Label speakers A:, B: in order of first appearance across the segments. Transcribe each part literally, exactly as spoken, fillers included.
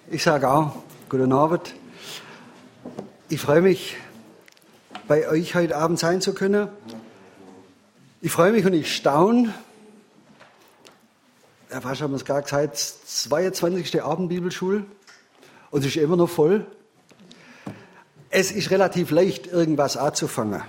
A: Ich sage auch, guten Abend. Ich freue mich, bei euch heute Abend sein zu können. Ich freue mich und ich staune. Ja, fast haben wir es gerade gesagt, zweiundzwanzigste Abendbibelschule und es ist immer noch voll. Es ist relativ leicht, irgendwas anzufangen.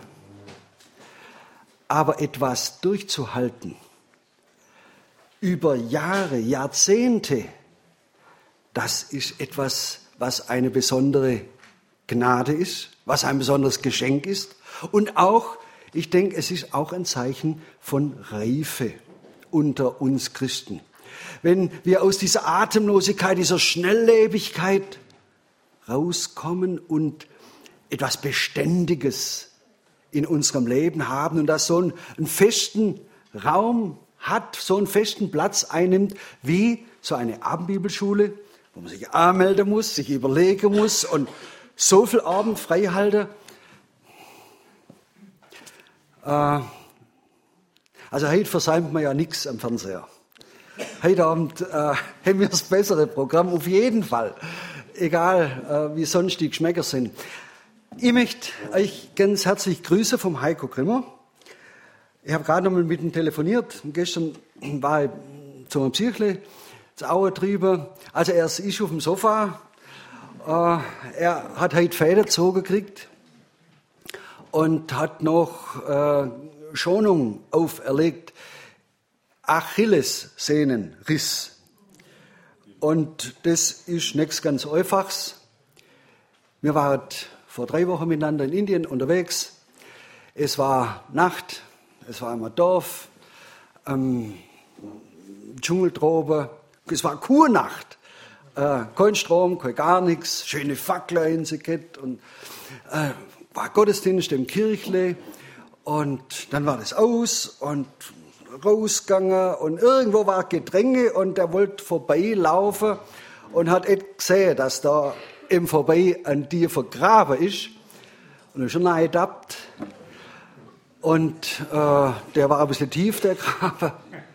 A: Aber etwas durchzuhalten, über Jahre, Jahrzehnte, das ist etwas, was eine besondere Gnade ist, was ein besonderes Geschenk ist. Und auch, ich denke, es ist auch ein Zeichen von Reife unter uns Christen. Wenn wir aus dieser Atemlosigkeit, dieser Schnelllebigkeit rauskommen und etwas Beständiges in unserem Leben haben und das so einen, einen festen Raum hat, so einen festen Platz einnimmt, wie so eine Abendbibelschule, wo man sich anmelden muss, sich überlegen muss und so viel Abend frei halten. Äh, also heute versäumt man ja nichts am Fernseher. Heute Abend äh, haben wir das bessere Programm, auf jeden Fall. Egal, äh, wie sonst die Geschmäcker sind. Ich möchte euch ganz herzlich grüßen vom Heiko Grimmer. Ich habe gerade noch mal mit ihm telefoniert. Gestern war ich zu einem Psychle, das Aue drüber. Also er ist auf dem Sofa. Äh, er hat heute Fäden gezogen gekriegt und hat noch äh, Schonung auferlegt. Achillessehnenriss. Und das ist nichts ganz Einfaches. Wir waren vor drei Wochen miteinander in Indien unterwegs. Es war Nacht, es war im Dorf, ähm, Dschungeltrobe. Es war Kurnacht. Äh, kein Strom, kein gar nichts, schöne Fackeln in sich und äh, war Gottesdienst im Kirchle. Und dann war das aus und rausgegangen und irgendwo war Gedränge und er wollte vorbeilaufen und hat nicht gesehen, dass da im Vorbei ein Tier vergraben ist. Und er ist schon eingedappt. Und äh, der war ein bisschen tief, der Graben.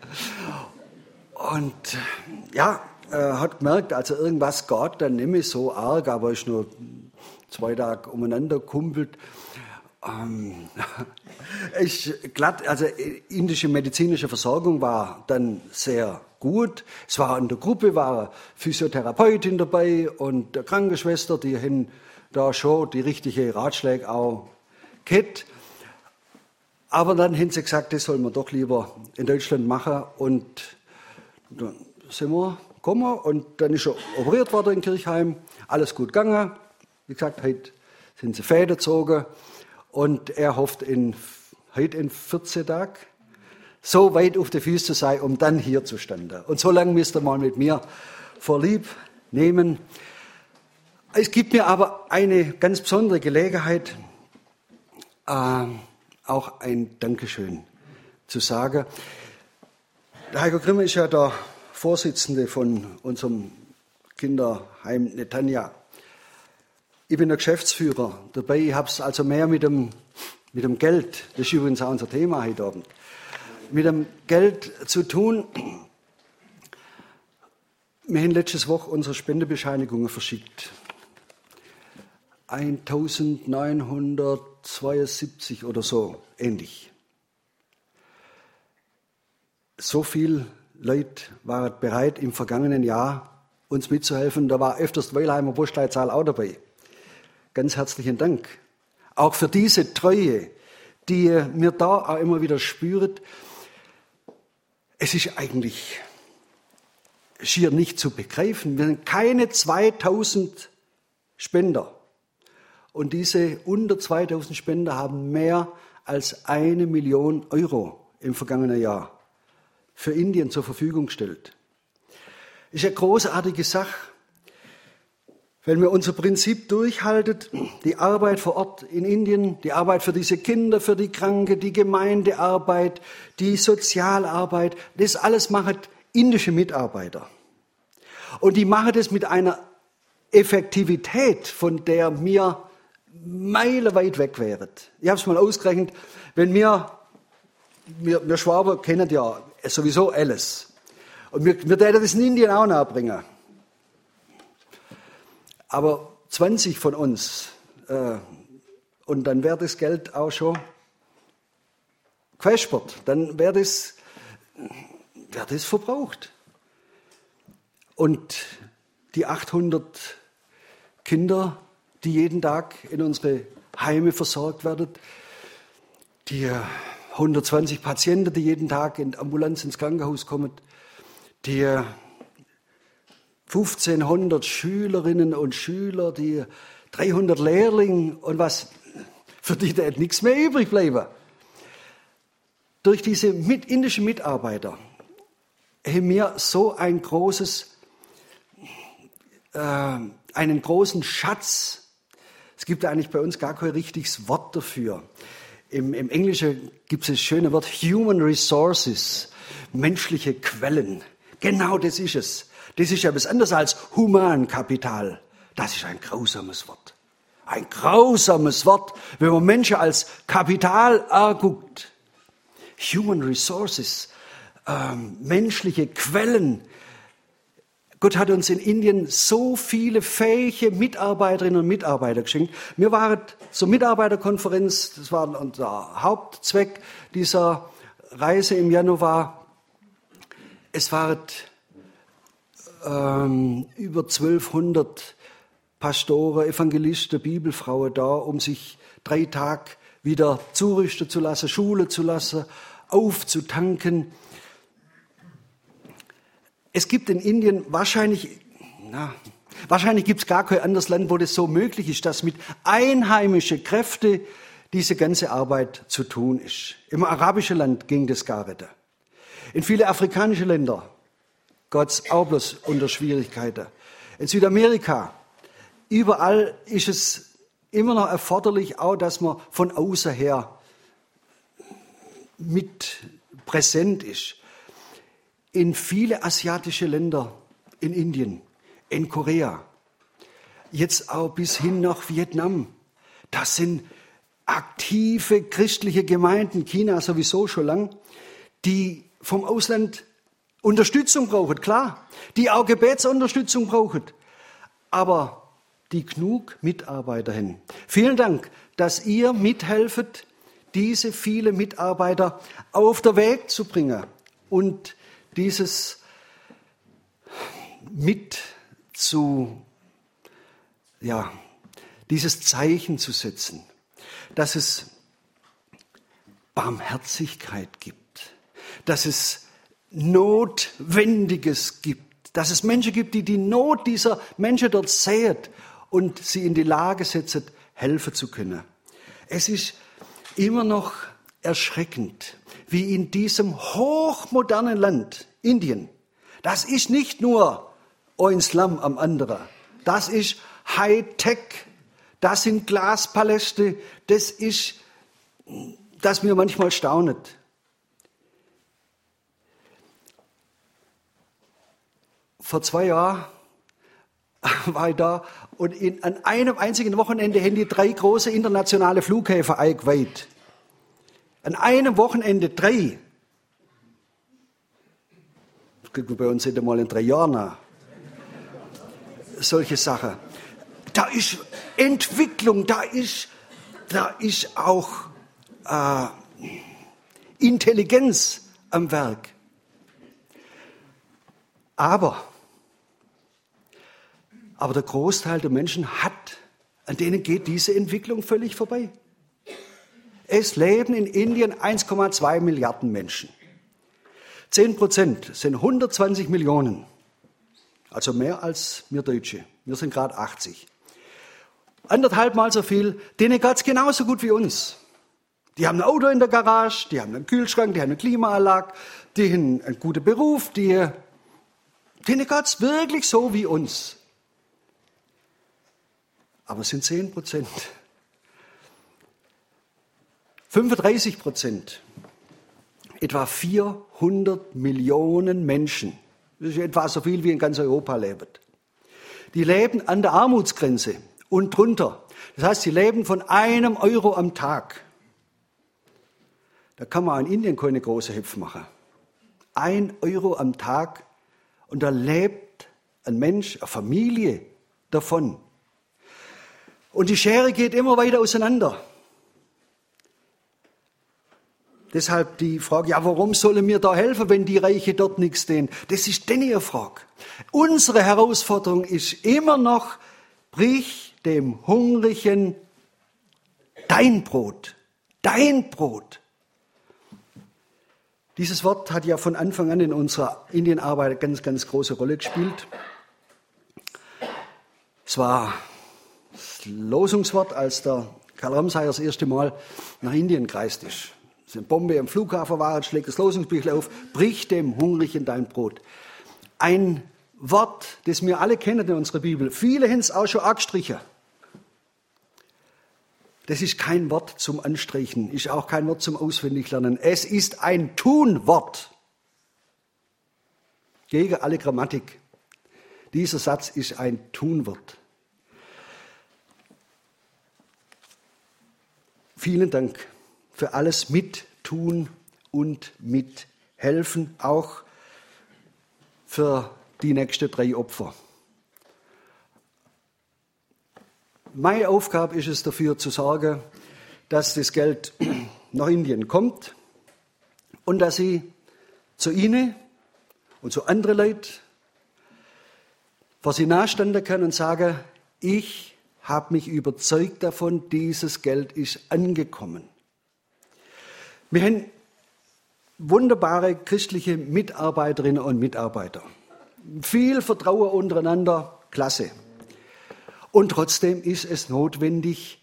A: Und ja, er hat gemerkt, also irgendwas geht dann nicht mehr so arg, aber ist nur zwei Tage umeinander kumpelt. Ähm, ist glatt, also indische medizinische Versorgung war dann sehr gut. Es war in der Gruppe war eine Physiotherapeutin dabei und eine Krankenschwester, die haben da schon die richtige Ratschläge auch gehabt. Aber dann haben sie gesagt, das soll man doch lieber in Deutschland machen. Und dann sind wir gekommen und dann ist er operiert worden in Kirchheim. Alles gut gegangen. Wie gesagt, heute sind sie Fäden gezogen. Und er hofft, in, heute in vierzehn Tagen so weit auf die Füße zu sein, um dann hier zu stehen. Und so lange müsst ihr mal mit mir vorlieb nehmen. Es gibt mir aber eine ganz besondere Gelegenheit, äh, auch ein Dankeschön zu sagen. Der Heiko Grimmer ist ja der Vorsitzende von unserem Kinderheim Netanya. Ich bin der Geschäftsführer dabei. Ich habe es also mehr mit dem, mit dem Geld, das ist übrigens auch unser Thema heute Abend, mit dem Geld zu tun. Wir haben letztes Woche unsere Spendebescheinigungen verschickt. eintausendneunhundertzweiundsiebzig oder so, ähnlich. So viele Leute waren bereit, im vergangenen Jahr uns mitzuhelfen. Da war öfters die Weilheimer Postleitzahl auch dabei. Ganz herzlichen Dank. Auch für diese Treue, die mir da auch immer wieder spürt. Es ist eigentlich schier nicht zu begreifen. Wir sind keine zweitausend Spender. Und diese unter zweitausend Spender haben mehr als eine Million Euro im vergangenen Jahr für Indien zur Verfügung gestellt. Das ist eine großartige Sache. Wenn wir unser Prinzip durchhalten, die Arbeit vor Ort in Indien, die Arbeit für diese Kinder, für die Kranke, die Gemeindearbeit, die Sozialarbeit, das alles machen indische Mitarbeiter. Und die machen das mit einer Effektivität, von der wir meilenweit weg wären. Ich habe es mal ausgerechnet, wenn wir, wir, wir Schwaben kennen ja sowieso alles. Und wir, wir werden das in Indien auch nachbringen. Aber zwanzig von uns, äh, und dann wäre das Geld auch schon gespart, dann wäre das, wär das verbraucht. Und die achthundert Kinder, die jeden Tag in unsere Heime versorgt werden, die hundertzwanzig Patienten, die jeden Tag in Ambulanz ins Krankenhaus kommen, die fünfzehnhundert Schülerinnen und Schüler, die dreihundert Lehrlinge und was, für die da nichts mehr übrig bleiben. Durch diese mit, indischen Mitarbeiter haben wir so ein großes, äh, einen großen Schatz. Es gibt eigentlich bei uns gar kein richtiges Wort dafür. Im, im Englischen gibt es das schöne Wort Human Resources, menschliche Quellen. Genau das ist es. Das ist ja was anderes als Humankapital. Das ist ein grausames Wort. Ein grausames Wort, wenn man Menschen als Kapital anguckt. Human Resources, ähm, menschliche Quellen. Gott hat uns in Indien so viele fähige Mitarbeiterinnen und Mitarbeiter geschenkt. Wir waren zur Mitarbeiterkonferenz, das war unser Hauptzweck dieser Reise im Januar. Es waren ähm, über zwölfhundert Pastoren, Evangelisten, Bibelfrauen da, um sich drei Tage wieder zurüsten zu lassen, Schule zu lassen, aufzutanken. Es gibt in Indien wahrscheinlich, na, wahrscheinlich gibt es gar kein anderes Land, wo das so möglich ist, dass mit einheimischen Kräften diese ganze Arbeit zu tun ist. Im arabischen Land ging das gar nicht. In viele afrikanische Länder geht es auch bloß unter Schwierigkeiten. In Südamerika, überall ist es immer noch erforderlich, auch, dass man von außen her mit präsent ist. In viele asiatische Länder, in Indien, in Korea, jetzt auch bis hin nach Vietnam, das sind aktive christliche Gemeinden, China sowieso schon lang, die vom Ausland Unterstützung brauchen, klar, die auch Gebetsunterstützung brauchen, aber die genug Mitarbeiter haben. Vielen Dank, dass ihr mithelft, diese viele Mitarbeiter auf den Weg zu bringen und dieses mit zu, ja, dieses Zeichen zu setzen, dass es Barmherzigkeit gibt, dass es Notwendiges gibt, dass es Menschen gibt, die die Not dieser Menschen dort sehen und sie in die Lage setzen, helfen zu können. Es ist immer noch erschreckend, wie in diesem hochmodernen Land, Indien, das ist nicht nur ein Slum am anderen, das ist Hightech, das sind Glaspaläste, das ist, dass mir manchmal staunet. Vor zwei Jahren war ich da und in, an einem einzigen Wochenende haben die drei große internationale Flughäfen eingeweiht. An einem Wochenende drei. Das kriegt bei uns nicht einmal in drei Jahren nach. Solche Sachen. Da ist Entwicklung, da ist, da ist auch äh, Intelligenz am Werk. Aber, aber der Großteil der Menschen hat, an denen geht diese Entwicklung völlig vorbei. Es leben in Indien eins Komma zwei Milliarden Menschen. Zehn Prozent sind hundertzwanzig Millionen. Also mehr als wir Deutsche. Wir sind gerade achtzig. Anderthalb Mal so viel, denen geht es genauso gut wie uns. Die haben ein Auto in der Garage, die haben einen Kühlschrank, die haben eine Klimaanlage, die haben einen guten Beruf, die, denen geht es wirklich so wie uns. Aber es sind zehn Prozent. fünfunddreißig Prozent, etwa vierhundert Millionen Menschen, das ist etwa so viel wie in ganz Europa leben, die leben an der Armutsgrenze und drunter. Das heißt, sie leben von einem Euro am Tag. Da kann man in Indien keine große Hüpf machen. Ein Euro am Tag und da lebt ein Mensch, eine Familie davon. Und die Schere geht immer weiter auseinander. Deshalb die Frage, ja, warum sollen wir da helfen, wenn die Reiche dort nichts tun? Das ist denn ihre Frage. Unsere Herausforderung ist immer noch, brich dem Hungrigen dein Brot, dein Brot. Dieses Wort hat ja von Anfang an in unserer Indienarbeit eine ganz, ganz große Rolle gespielt. Es war das Losungswort, als der Karl Ramsayer das erste Mal nach Indien gereist ist. Als eine Bombe am Flughafen war, schlägt das Losungsbüchle auf, brich dem Hungrigen dein Brot. Ein Wort, das wir alle kennen in unserer Bibel. Viele haben es auch schon angestrichen. Das ist kein Wort zum Anstreichen, ist auch kein Wort zum Auswendiglernen. Es ist ein Tunwort. Gegen alle Grammatik. Dieser Satz ist ein Tunwort. Vielen Dank für alles Mittun und Mithelfen, auch für die nächsten drei Opfer. Meine Aufgabe ist es, dafür zu sorgen, dass das Geld nach Indien kommt und dass ich zu Ihnen und zu anderen Leuten vor Sie nahestanden kann und sage, ich habe mich überzeugt davon, dieses Geld ist angekommen. Wir haben wunderbare christliche Mitarbeiterinnen und Mitarbeiter. Viel Vertrauen untereinander, klasse. Und trotzdem ist es notwendig,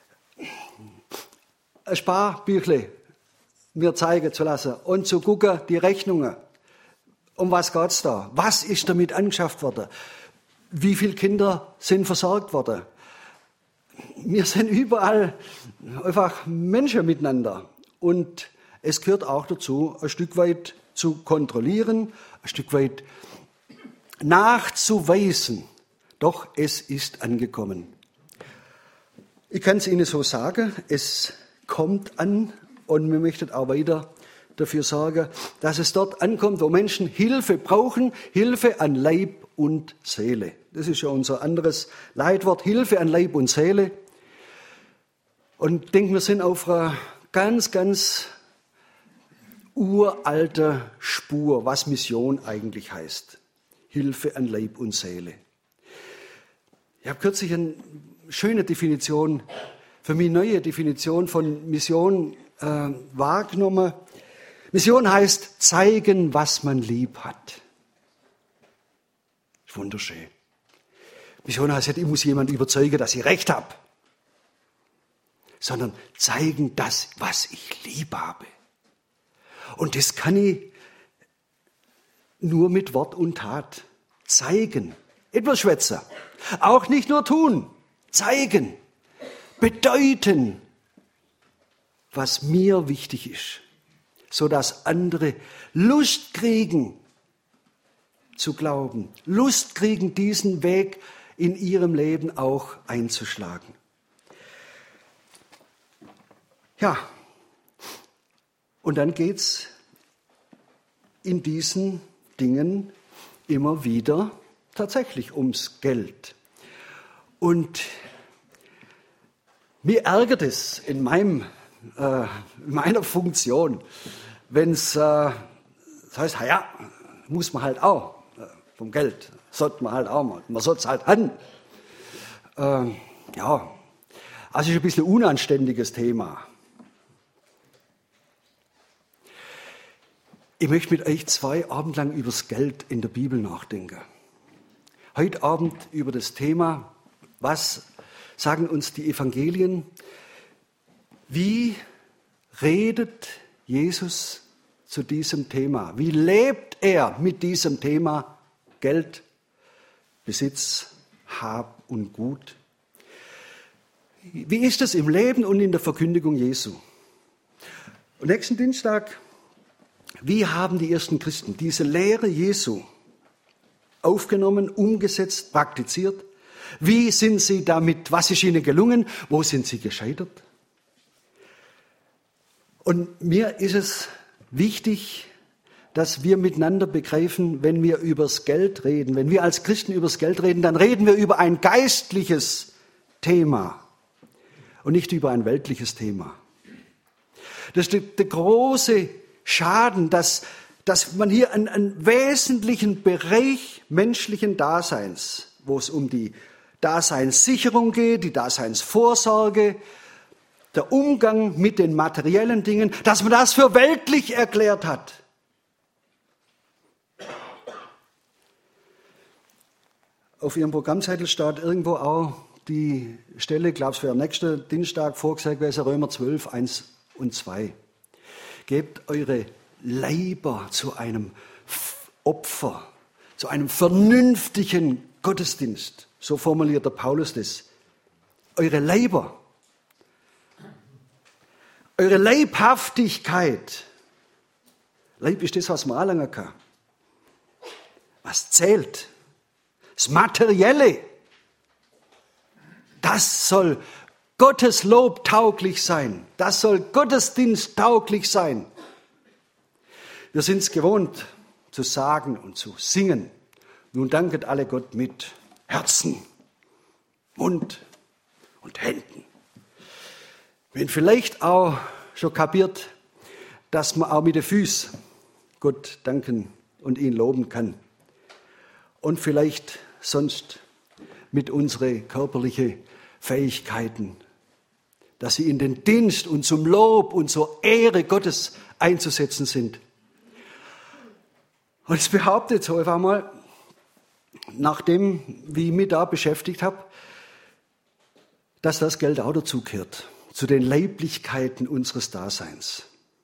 A: ein Sparbüchle mir zeigen zu lassen und zu gucken, die Rechnungen. Um was geht es da? Was ist damit angeschafft worden? Wie viele Kinder sind versorgt worden? Wir sind überall einfach Menschen miteinander. Und es gehört auch dazu, ein Stück weit zu kontrollieren, ein Stück weit nachzuweisen. Doch es ist angekommen. Ich kann es Ihnen so sagen, es kommt an und wir möchten auch weiter dafür sorgen, dass es dort ankommt, wo Menschen Hilfe brauchen, Hilfe an Leib und Seele. Das ist ja unser anderes Leitwort, Hilfe an Leib und Seele. Und ich denke, wir sind auf einer ganz, ganz uralten Spur, was Mission eigentlich heißt. Hilfe an Leib und Seele. Ich habe kürzlich eine schöne Definition, für mich neue Definition von Mission äh, wahrgenommen. Mission heißt zeigen, was man lieb hat. Das ist wunderschön. Mission heißt nicht, ich muss jemanden überzeugen, dass ich recht habe, sondern zeigen das, was ich lieb habe. Und das kann ich nur mit Wort und Tat zeigen. Etwas schwätzer. Auch nicht nur tun, zeigen, bedeuten, was mir wichtig ist, sodass andere Lust kriegen zu glauben, Lust kriegen, diesen Weg in ihrem Leben auch einzuschlagen. Ja, und dann geht's in diesen Dingen immer wieder tatsächlich ums Geld. Und mir ärgert es in, meinem, äh, in meiner Funktion, wenn es äh, das heißt, ja, muss man halt auch, äh, vom Geld, sollte man halt auch mal, man sollte es halt an. Äh, ja, also ist ein bisschen ein unanständiges Thema. Ich möchte mit euch zwei Abend lang über das Geld in der Bibel nachdenken. Heute Abend über das Thema, was sagen uns die Evangelien? Wie redet Jesus zu diesem Thema? Wie lebt er mit diesem Thema Geld, Besitz, Hab und Gut? Wie ist es im Leben und in der Verkündigung Jesu? Und nächsten Dienstag, wie haben die ersten Christen diese Lehre Jesu aufgenommen, umgesetzt, praktiziert? Wie sind sie damit, was ist ihnen gelungen? Wo sind sie gescheitert? Und mir ist es wichtig, dass wir miteinander begreifen, wenn wir übers Geld reden, wenn wir als Christen übers Geld reden, dann reden wir über ein geistliches Thema und nicht über ein weltliches Thema. Das ist der, der große Schaden, dass, dass man hier einen, einen wesentlichen Bereich menschlichen Daseins, wo es um die Daseinssicherung geht, die Daseinsvorsorge, der Umgang mit den materiellen Dingen, dass man das für weltlich erklärt hat. Auf Ihrem Programmzettel steht irgendwo auch die Stelle, glaube ich, für am nächsten Dienstag vorgesagt gewesen, Römer zwölf, eins und zwei. Gebt eure Leiber zu einem Opfer, zu einem vernünftigen Gottesdienst. So formuliert der Paulus das. Eure Leiber, eure Leibhaftigkeit. Leib ist das, was man anlangen kann. Was zählt. Das Materielle. Das soll Gottes Lob tauglich sein. Das soll Gottesdienst tauglich sein. Wir sind es gewohnt, zu sagen und zu singen. Nun danket alle Gott mit Herzen, Mund und Händen. Wenn vielleicht auch schon kapiert, dass man auch mit den Füßen Gott danken und ihn loben kann. Und vielleicht sonst mit unseren körperlichen Fähigkeiten, dass sie in den Dienst und zum Lob und zur Ehre Gottes einzusetzen sind. Und ich behaupte jetzt einfach mal, nachdem, wie ich mich da beschäftigt habe, dass das Geld auch dazu gehört, zu den Leiblichkeiten unseres Daseins.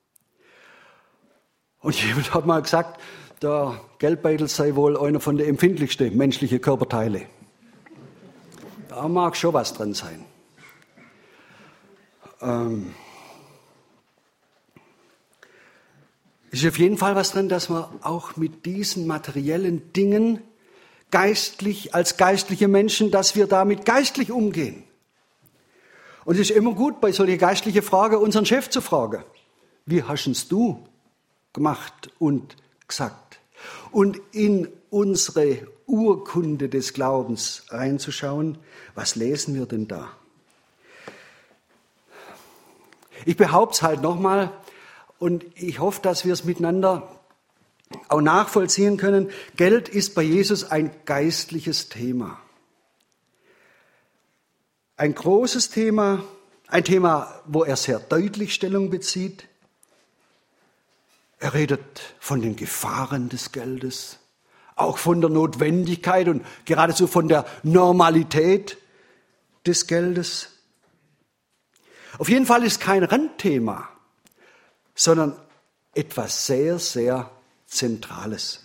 A: Und jemand hat mal gesagt, der Geldbeutel sei wohl einer von den empfindlichsten menschlichen Körperteile. Da mag schon was dran sein. Ähm, ist auf jeden Fall was dran, dass man auch mit diesen materiellen Dingen geistlich, als geistliche Menschen, dass wir damit geistlich umgehen. Und es ist immer gut, bei solchen geistlichen Fragen unseren Chef zu fragen. Wie hast es du gemacht und gesagt? Und in unsere Urkunde des Glaubens reinzuschauen, was lesen wir denn da? Ich behaupte es halt nochmal und ich hoffe, dass wir es miteinander auch nachvollziehen können. Geld ist bei Jesus ein geistliches Thema. Ein großes Thema, ein Thema, wo er sehr deutlich Stellung bezieht. Er redet von den Gefahren des Geldes, auch von der Notwendigkeit und geradezu von der Normalität des Geldes. Auf jeden Fall ist kein Randthema, sondern etwas sehr, sehr Zentrales.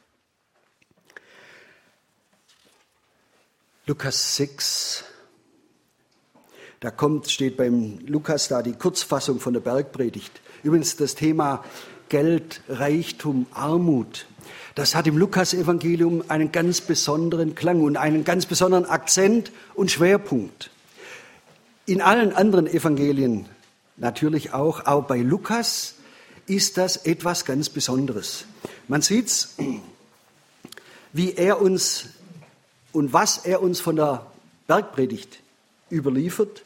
A: Lukas sechs, da kommt, steht beim Lukas da die Kurzfassung von der Bergpredigt. Übrigens das Thema Geld, Reichtum, Armut. Das hat im Lukas-Evangelium einen ganz besonderen Klang und einen ganz besonderen Akzent und Schwerpunkt. In allen anderen Evangelien natürlich auch, auch bei Lukas ist das etwas ganz Besonderes. Man sieht's, wie er uns und was er uns von der Bergpredigt überliefert.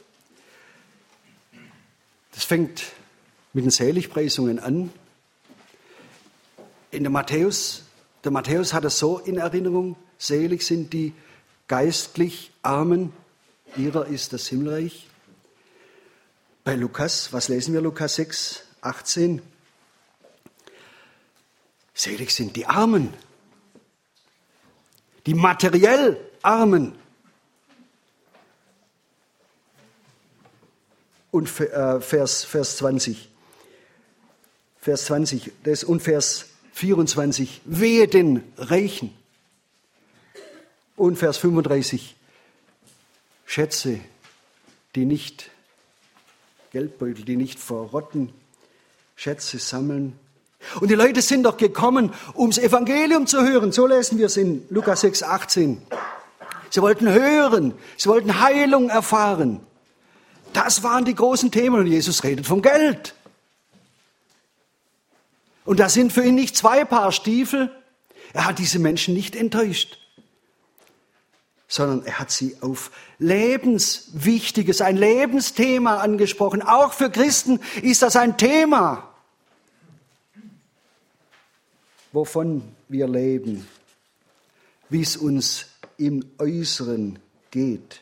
A: Das fängt mit den Seligpreisungen an. In der Matthäus, der Matthäus hat es so in Erinnerung, selig sind die geistlich Armen, ihrer ist das Himmelreich. Bei Lukas, was lesen wir, Lukas sechs, achtzehn? Selig sind die Armen, die materiell Armen. Und Vers, Vers zwanzig, Vers zwanzig das, und Vers vierundzwanzig, wehe den Reichen. Und Vers fünfunddreißig, Schätze, die nicht, Geldbeutel, die nicht verrotten, Schätze sammeln. Und die Leute sind doch gekommen, um das Evangelium zu hören. So lesen wir es in Lukas sechs, achtzehn. Sie wollten hören, sie wollten Heilung erfahren. Das waren die großen Themen und Jesus redet vom Geld. Und das sind für ihn nicht zwei Paar Stiefel. Er hat diese Menschen nicht enttäuscht, sondern er hat sie auf Lebenswichtiges, ein Lebensthema angesprochen. Auch für Christen ist das ein Thema, wovon wir leben, wie es uns im Äußeren geht.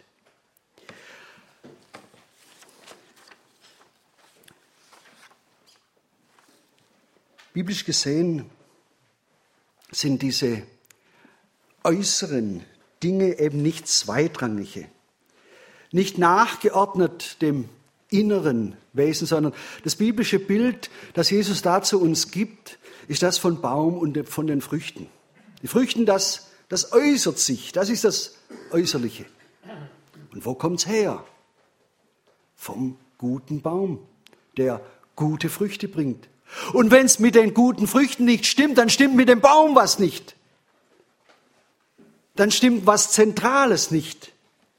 A: Biblisch gesehen sind diese äußeren Dinge eben nicht zweitrangige, nicht nachgeordnet dem inneren Wesen, sondern das biblische Bild, das Jesus da zu uns gibt, ist das von Baum und von den Früchten. Die Früchten, das, das äußert sich, das ist das Äußerliche. Und wo kommt's her? Vom guten Baum, der gute Früchte bringt. Und wenn es mit den guten Früchten nicht stimmt, dann stimmt mit dem Baum was nicht. Dann stimmt was Zentrales nicht.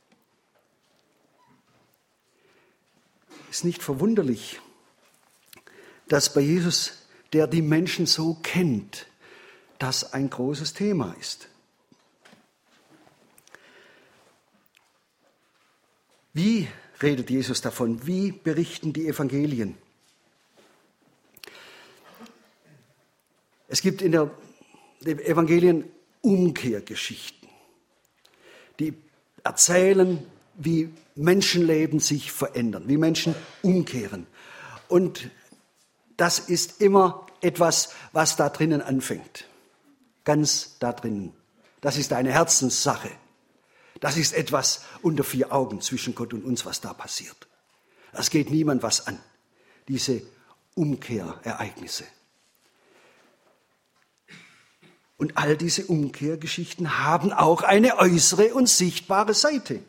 A: Ist nicht verwunderlich, dass bei Jesus, der die Menschen so kennt, das ein großes Thema ist. Wie redet Jesus davon? Wie berichten die Evangelien? Es gibt in der den Evangelien Umkehrgeschichten, die erzählen, wie Menschenleben sich verändern, wie Menschen umkehren. Und das ist immer etwas, was da drinnen anfängt. Ganz da drinnen. Das ist eine Herzenssache. Das ist etwas unter vier Augen zwischen Gott und uns, was da passiert. Das geht niemand was an, diese Umkehrereignisse. Und all diese Umkehrgeschichten haben auch eine äußere und sichtbare Seite.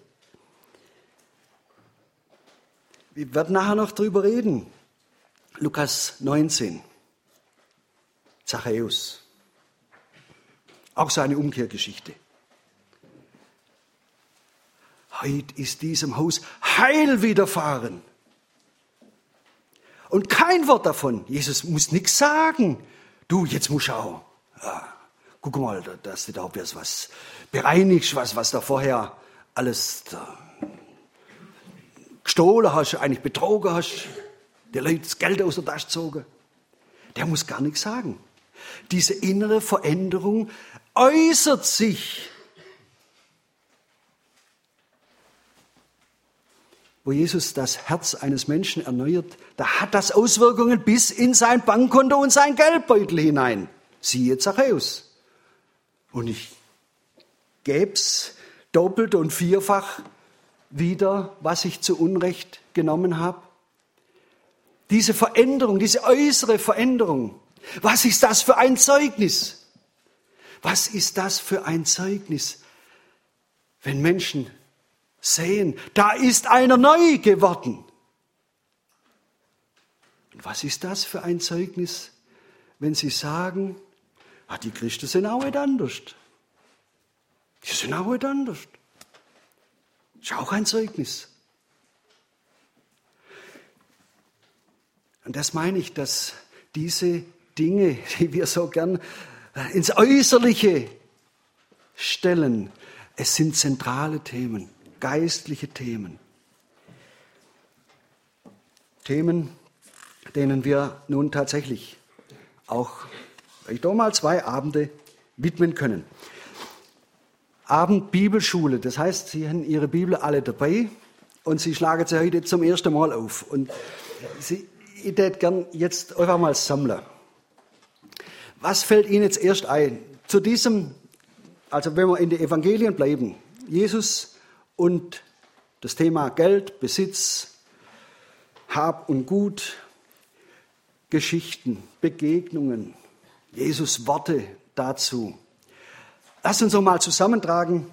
A: Wir werden nachher noch drüber reden. Lukas neunzehn. Zachäus. Auch so eine Umkehrgeschichte. Heute ist diesem Haus Heil widerfahren. Und kein Wort davon. Jesus muss nichts sagen. Du, jetzt musst du auch. Ja. Guck mal, dass du da was bereinigst, was, was da vorher alles da gestohlen hast, eigentlich betrogen hast, die Leute das Geld aus der Tasche gezogen. Der muss gar nichts sagen. Diese innere Veränderung äußert sich. Wo Jesus das Herz eines Menschen erneuert, da hat das Auswirkungen bis in sein Bankkonto und sein Geldbeutel hinein. Siehe Zachäus. Und ich gäbe es doppelt und vierfach wieder, was ich zu Unrecht genommen habe. Diese Veränderung, diese äußere Veränderung, was ist das für ein Zeugnis? Was ist das für ein Zeugnis, wenn Menschen sehen, da ist einer neu geworden? Und was ist das für ein Zeugnis, wenn sie sagen, ah, die Christen sind auch nicht anders. Die sind auch nicht anders. Das ist auch ein Zeugnis. Und das meine ich, dass diese Dinge, die wir so gern ins Äußerliche stellen, es sind zentrale Themen, geistliche Themen. Themen, denen wir nun tatsächlich auch vielleicht auch mal zwei Abende widmen können. Abend Bibelschule, das heißt, Sie haben Ihre Bibel alle dabei und Sie schlagen sie heute zum ersten Mal auf. Und Sie, ich würde gern jetzt einfach mal sammeln. Was fällt Ihnen jetzt erst ein? Zu diesem, also wenn wir in den Evangelien bleiben, Jesus und das Thema Geld, Besitz, Hab und Gut, Geschichten, Begegnungen, Jesus Worte dazu. Lass uns noch mal zusammentragen,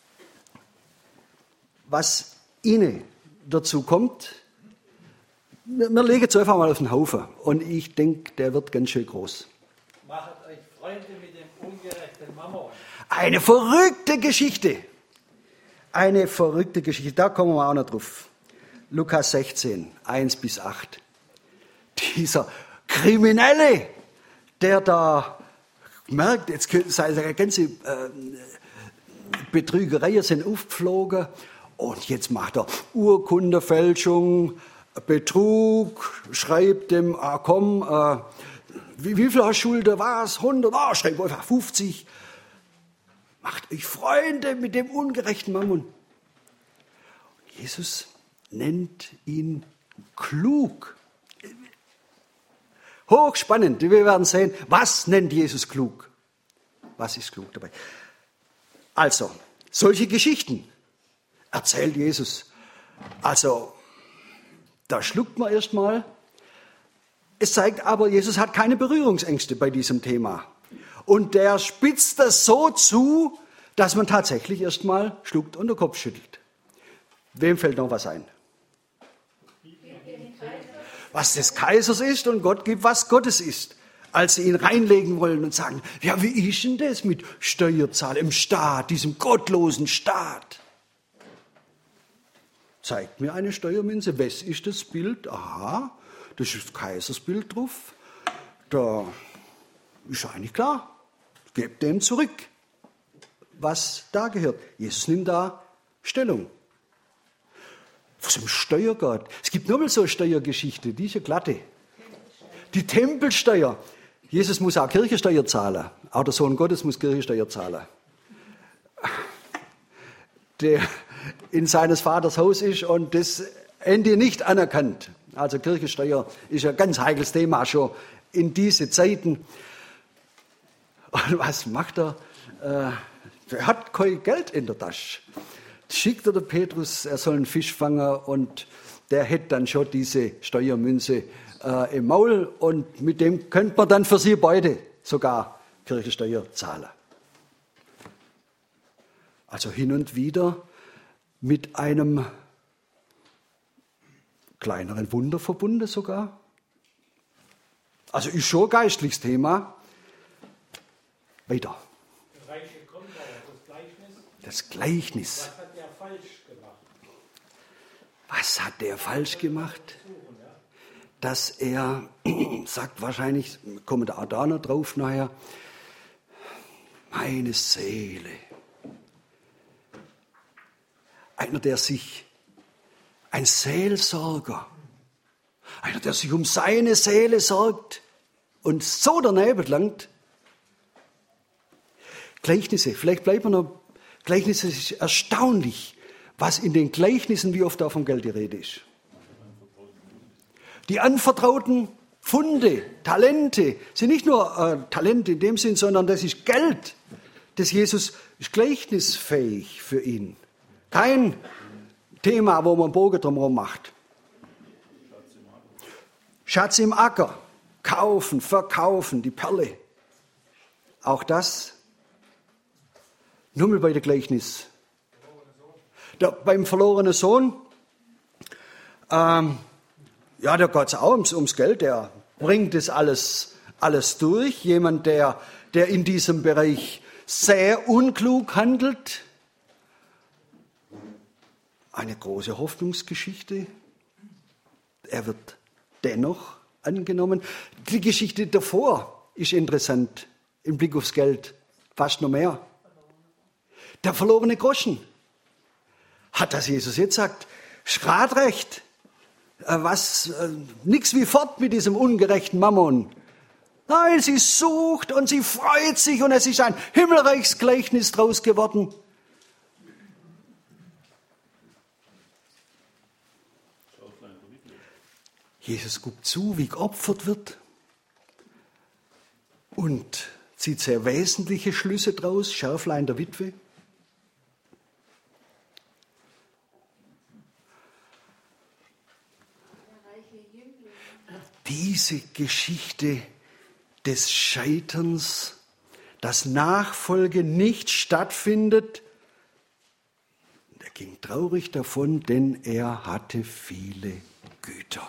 A: was Ihnen dazu kommt. Wir legen es einfach mal auf den Haufen und ich denke, der wird ganz schön groß.
B: Macht euch Freunde mit dem ungerechten Mammon.
A: Eine verrückte Geschichte. Eine verrückte Geschichte. Da kommen wir auch noch drauf. Lukas sechzehn, eins bis acht. Dieser Kriminelle, der da merkt, jetzt seine ganze äh, Betrügereien sind aufgeflogen und jetzt macht er Urkundefälschung, Betrug, schreibt dem, ah, komm, äh, wie, wie viel hast du Schulden, was, hundert, ah, schreibt einfach fünfzig. Macht euch Freunde mit dem ungerechten Mammon. Jesus nennt ihn klug. Hochspannend, wir werden sehen, was nennt Jesus klug? Was ist klug dabei? Also, solche Geschichten erzählt Jesus. Also, da schluckt man erstmal. Es zeigt aber, Jesus hat keine Berührungsängste bei diesem Thema. Und der spitzt das so zu, dass man tatsächlich erstmal schluckt und den Kopf schüttelt. Wem fällt noch was ein? Was des Kaisers ist und Gott gibt, was Gottes ist. Als sie ihn reinlegen wollen und sagen, ja, wie ist denn das mit Steuerzahl im Staat, diesem gottlosen Staat? Zeigt mir eine Steuermünze, was ist das Bild? Aha, das ist das Kaisersbild drauf. Da ist eigentlich klar, gebt dem zurück, was da gehört. Jesus nimmt da Stellung. Was um Steuer geht. Es gibt nur mal so eine Steuergeschichte, die ist ja glatte. Die Tempelsteuer. Jesus muss auch Kirchensteuer zahlen. Auch der Sohn Gottes muss Kirchensteuer zahlen. Der in seines Vaters Haus ist und das Ende nicht anerkannt. Also Kirchensteuer ist ein ganz heikles Thema schon in diese Zeiten. Und was macht er? Er hat kein Geld in der Tasche. Schickt er der Petrus, er soll einen Fisch fangen und der hätte dann schon diese Steuermünze äh, im Maul und mit dem könnte man dann für sie beide sogar Kirchensteuer zahlen. Also hin und wieder mit einem kleineren Wunder verbunden sogar. Also ist schon ein geistliches Thema. Weiter.
B: Der Reiche kommt aber, das Gleichnis.
A: Das Gleichnis.
B: Was hat der falsch gemacht?
A: Was hat der falsch gemacht? Dass er sagt wahrscheinlich, kommen da auch da noch drauf nachher, meine Seele. Einer, der sich, ein Seelsorger, einer, der sich um seine Seele sorgt und so daneben langt. Gleichnisse, vielleicht bleiben wir noch, Gleichnisse ist erstaunlich, was in den Gleichnissen, wie oft da vom Geld die Rede ist. Die anvertrauten Pfunde, Talente, sind nicht nur äh, Talente in dem Sinn, sondern das ist Geld. Das Jesus ist gleichnisfähig für ihn. Kein Thema, wo man einen Bogen drumherum macht. Schatz im Acker, kaufen, verkaufen, die Perle. Auch das nur mal bei der Gleichnis. Der, beim verlorenen Sohn, ähm, ja, da geht es auch ums, ums Geld, der bringt das alles, alles durch. Jemand, der, der in diesem Bereich sehr unklug handelt. Eine große Hoffnungsgeschichte. Er wird dennoch angenommen. Die Geschichte davor ist interessant im Blick aufs Geld, fast noch mehr. Der verlorene Groschen. Hat das Jesus jetzt gesagt? Schradrecht. Was, äh, nix wie fort mit diesem ungerechten Mammon. Nein, sie sucht und sie freut sich und es ist ein Himmelreichsgleichnis draus geworden. Jesus guckt zu, wie geopfert wird und zieht sehr wesentliche Schlüsse draus. Schärflein der Witwe. Diese Geschichte des Scheiterns, dass Nachfolge nicht stattfindet, er ging traurig davon, denn er hatte viele Güter.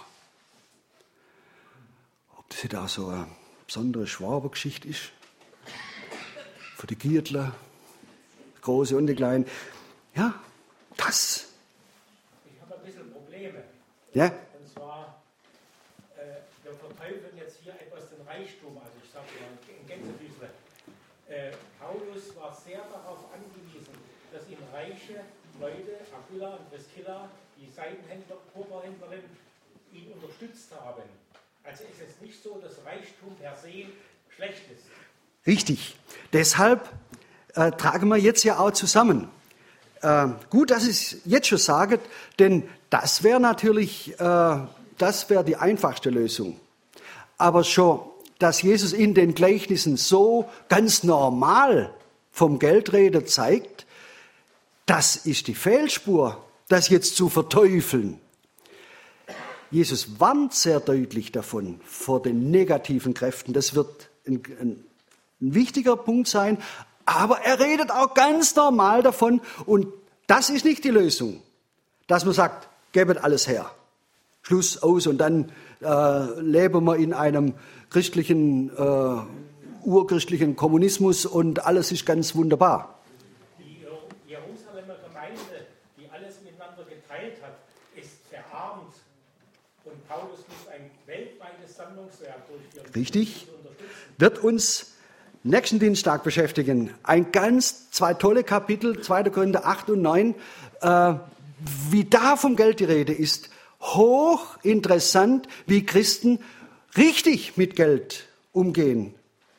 A: Ob das jetzt auch so eine besondere Schwabergeschichte ist, für die Gierdler, große und die kleinen, ja, das.
B: Ich habe ein bisschen Probleme.
A: Ja.
B: Und zwar, äh, wir verteufeln jetzt hier etwas den Reichtum, also ich sage mal in Gänsefüßle. Äh, Paulus war sehr darauf angewiesen, dass ihn reiche Leute, Aquila und Priscilla, die Seidenhändler, Purpurhändlerin, ihn unterstützt haben. Also ist es nicht so, dass Reichtum per se schlecht ist. Richtig. Deshalb äh, tragen wir jetzt ja auch zusammen. Äh, gut, dass ich es jetzt schon sage, denn das wäre natürlich, äh, das wäre die einfachste Lösung. Aber schon, dass Jesus in den Gleichnissen so ganz normal vom Geld redet, zeigt, das ist die Fehlspur, das jetzt zu verteufeln. Jesus warnt sehr deutlich davon, vor den negativen Kräften. Das wird ein, ein, ein wichtiger Punkt sein. Aber er redet auch ganz normal davon. Und das ist nicht die Lösung, dass man sagt, gebet alles her. Schluss, aus und dann äh, leben wir in einem christlichen, äh, urchristlichen Kommunismus und alles ist ganz wunderbar. Die Jerusalemer Gemeinde, die alles miteinander geteilt hat, ist verarmt. Und Paulus muss ein weltweites Sammlungswerk durchführen. Richtig. Wird uns nächsten Dienstag beschäftigen. Ein ganz, zwei tolle Kapitel, zweiter Korinther acht und neun, äh, wie da vom Geld die Rede ist. Hochinteressant, wie Christen richtig mit Geld umgehen.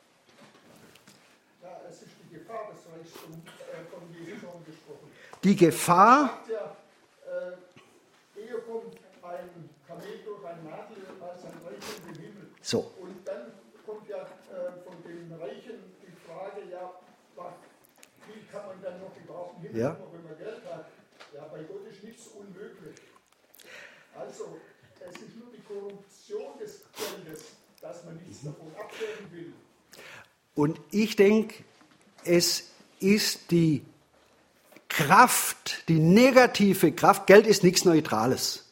C: Ja, es ist die Gefahr des Reichtums, äh, von Jesus schon gesprochen.
A: Die Gefahr.
C: Ja, äh, ehe kommt ein Kamel durch ein Nadel als ein Reich in den Himmel.
A: So.
C: Und dann kommt ja äh, von den Reichen die Frage, ja, was, wie kann man dann noch überhaupt einen Himmel
A: Ja.
C: machen, wenn man Geld hat? Ja, bei Gott ist nichts unmöglich. Also, es ist nur die Korruption des Geldes, dass man nichts davon abgeben will.
A: Und ich denke, es ist die Kraft, die negative Kraft. Geld ist nichts Neutrales.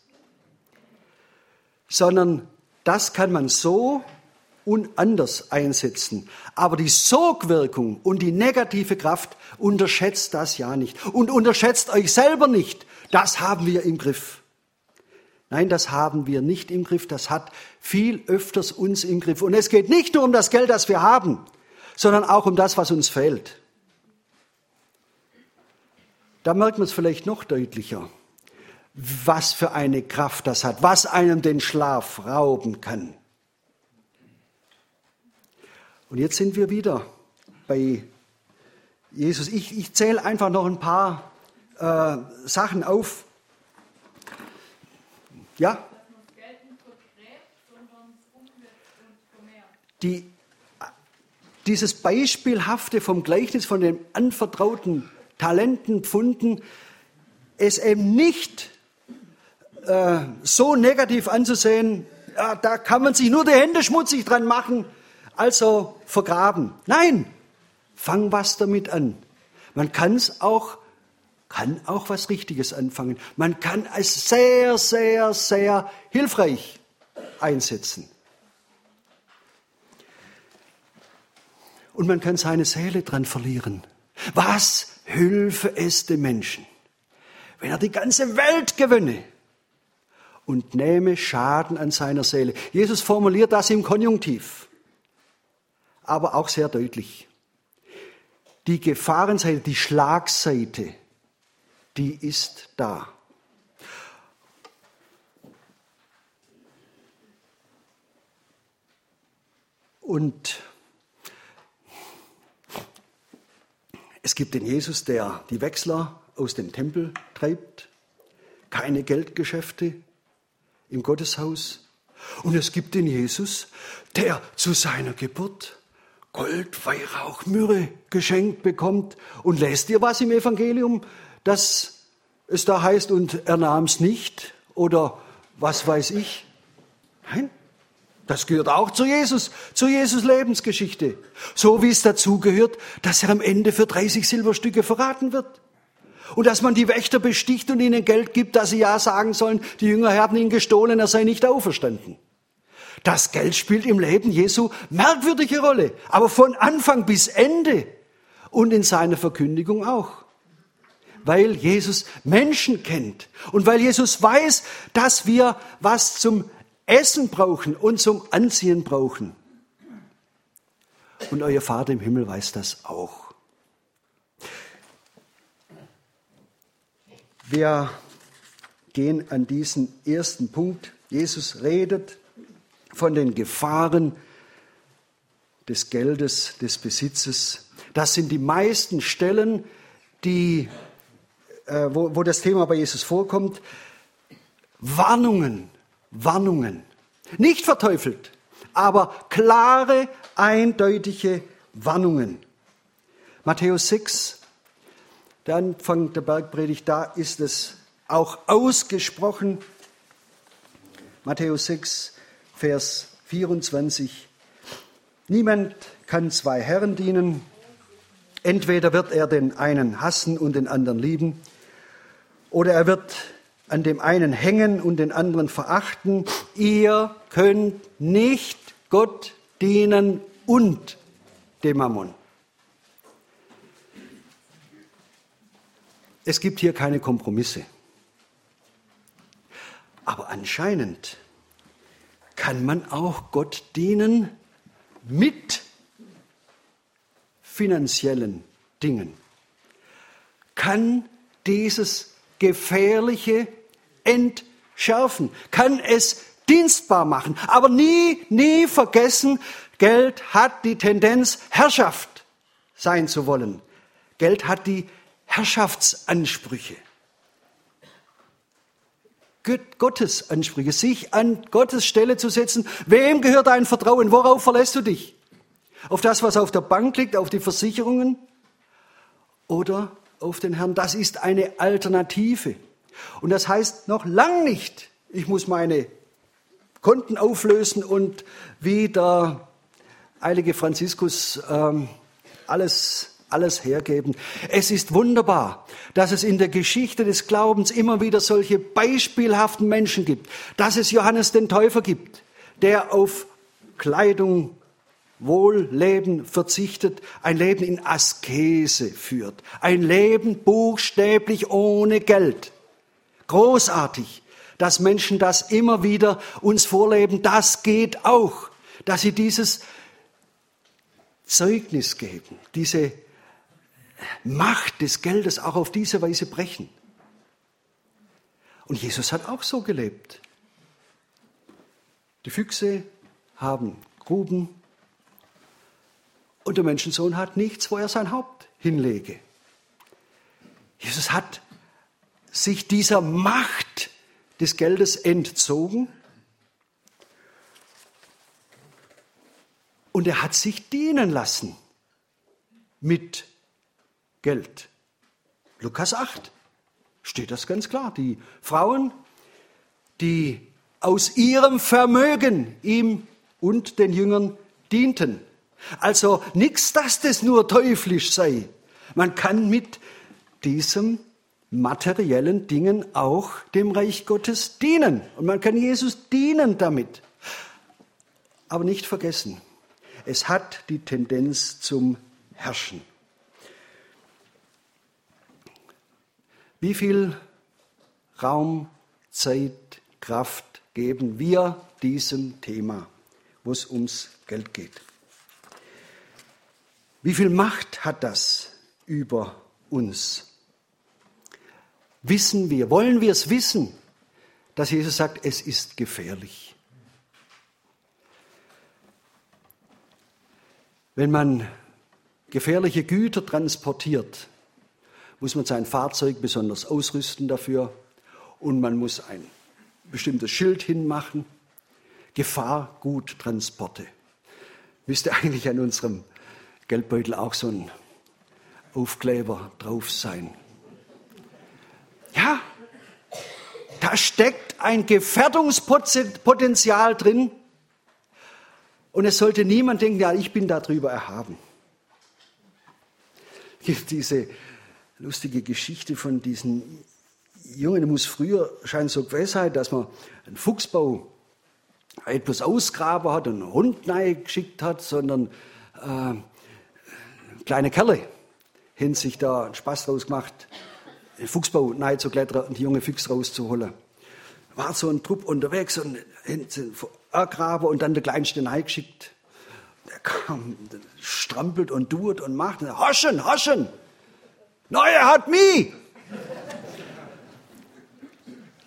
A: Sondern das kann man so und anders einsetzen. Aber die Sogwirkung und die negative Kraft, unterschätzt das ja nicht. Und unterschätzt euch selber nicht. Das haben wir im Griff. Nein, das haben wir nicht im Griff. Das hat viel öfters uns im Griff. Und es geht nicht nur um das Geld, das wir haben, sondern auch um das, was uns fehlt. Da merkt man es vielleicht noch deutlicher, was für eine Kraft das hat, was einem den Schlaf rauben kann. Und jetzt sind wir wieder bei Jesus. Ich, ich zähle einfach noch ein paar äh, Sachen auf. Ja? Die, dieses Beispielhafte vom Gleichnis von den anvertrauten Talenten, Pfunden, es eben nicht äh, so negativ anzusehen, ja, da kann man sich nur die Hände schmutzig dran machen, also vergraben. Nein, fang was damit an. Man kann es auch kann auch was Richtiges anfangen. Man kann es sehr, sehr, sehr hilfreich einsetzen. Und man kann seine Seele dran verlieren. Was hülfe es dem Menschen, wenn er die ganze Welt gewönne und nehme Schaden an seiner Seele? Jesus formuliert das im Konjunktiv, aber auch sehr deutlich. Die Gefahrenseite, die Schlagseite, die ist da. Und es gibt den Jesus, der die Wechsler aus dem Tempel treibt, keine Geldgeschäfte im Gotteshaus. Und es gibt den Jesus, der zu seiner Geburt Gold, Weihrauch, Myrrhe geschenkt bekommt. Und lest ihr was im Evangelium, dass es da heißt, und er nahm es nicht oder was weiß ich? Nein, das gehört auch zu Jesus, zu Jesus Lebensgeschichte. So wie es dazu gehört, dass er am Ende für dreißig Silberstücke verraten wird. Und dass man die Wächter besticht und ihnen Geld gibt, dass sie ja sagen sollen, die Jünger haben ihn gestohlen, er sei nicht auferstanden. Das Geld spielt im Leben Jesu merkwürdige Rolle, aber von Anfang bis Ende und in seiner Verkündigung auch. Weil Jesus Menschen kennt und weil Jesus weiß, dass wir was zum Essen brauchen und zum Anziehen brauchen. Und euer Vater im Himmel weiß das auch. Wir gehen an diesen ersten Punkt. Jesus redet von den Gefahren des Geldes, des Besitzes. Das sind die meisten Stellen, die, äh, wo, wo das Thema bei Jesus vorkommt. Warnungen, Warnungen. Nicht verteufelt, aber klare, eindeutige Warnungen. Matthäus sechs, der Anfang der Bergpredigt, da ist es auch ausgesprochen. Matthäus sechs, Vers vierundzwanzig. Niemand kann zwei Herren dienen. Entweder wird er den einen hassen und den anderen lieben, oder er wird an dem einen hängen und den anderen verachten. Ihr könnt nicht Gott dienen und dem Mammon. Es gibt hier keine Kompromisse. Aber anscheinend kann man auch Gott dienen mit finanziellen Dingen. Kann dieses Gefährliche entschärfen, kann es dienstbar machen, aber nie, nie vergessen, Geld hat die Tendenz, Herrschaft sein zu wollen. Geld hat die Herrschaftsansprüche. Gottes Ansprüche, sich an Gottes Stelle zu setzen. Wem gehört dein Vertrauen? Worauf verlässt du dich? Auf das, was auf der Bank liegt, auf die Versicherungen oder auf den Herrn? Das ist eine Alternative. Und das heißt noch lang nicht, ich muss meine Konten auflösen und wie der heilige Franziskus ähm, alles alles hergeben. Es ist wunderbar, dass es in der Geschichte des Glaubens immer wieder solche beispielhaften Menschen gibt, dass es Johannes den Täufer gibt, der auf Kleidung, Wohlleben verzichtet, ein Leben in Askese führt, ein Leben buchstäblich ohne Geld. Großartig, dass Menschen das immer wieder uns vorleben, das geht auch, dass sie dieses Zeugnis geben, diese Macht des Geldes auch auf diese Weise brechen. Und Jesus hat auch so gelebt. Die Füchse haben Gruben und der Menschensohn hat nichts, wo er sein Haupt hinlege. Jesus hat sich dieser Macht des Geldes entzogen und er hat sich dienen lassen mit Geld. Lukas acht steht das ganz klar. Die Frauen, die aus ihrem Vermögen ihm und den Jüngern dienten. Also nichts, dass das nur teuflisch sei. Man kann mit diesem materiellen Dingen auch dem Reich Gottes dienen. Und man kann Jesus dienen damit. Aber nicht vergessen, es hat die Tendenz zum Herrschen. Wie viel Raum, Zeit, Kraft geben wir diesem Thema, wo es ums Geld geht? Wie viel Macht hat das über uns? Wissen wir, wollen wir es wissen, dass Jesus sagt, es ist gefährlich? Wenn man gefährliche Güter transportiert, muss man sein Fahrzeug besonders ausrüsten dafür und man muss ein bestimmtes Schild hinmachen. Gefahrguttransporte. Müsste eigentlich an unserem Geldbeutel auch so ein Aufkleber drauf sein. Ja, da steckt ein Gefährdungspotenzial drin und es sollte niemand denken, ja, ich bin darüber erhaben. Es gibt diese lustige Geschichte von diesen Jungen, muss früher scheint so gewesen sein, dass man einen Fuchsbau etwas ausgraben hat und einen Hund geschickt hat, sondern äh, kleine Kerle haben sich da einen Spaß draus gemacht, den Fuchsbau nahe zu klettern und die junge Füchse rauszuholen. War so ein Trupp unterwegs und haben sie ergraben und dann der Kleinste nahe geschickt. Der kam, der strampelt und tut und macht. Und, Haschen, Haschen! Neue hat mich!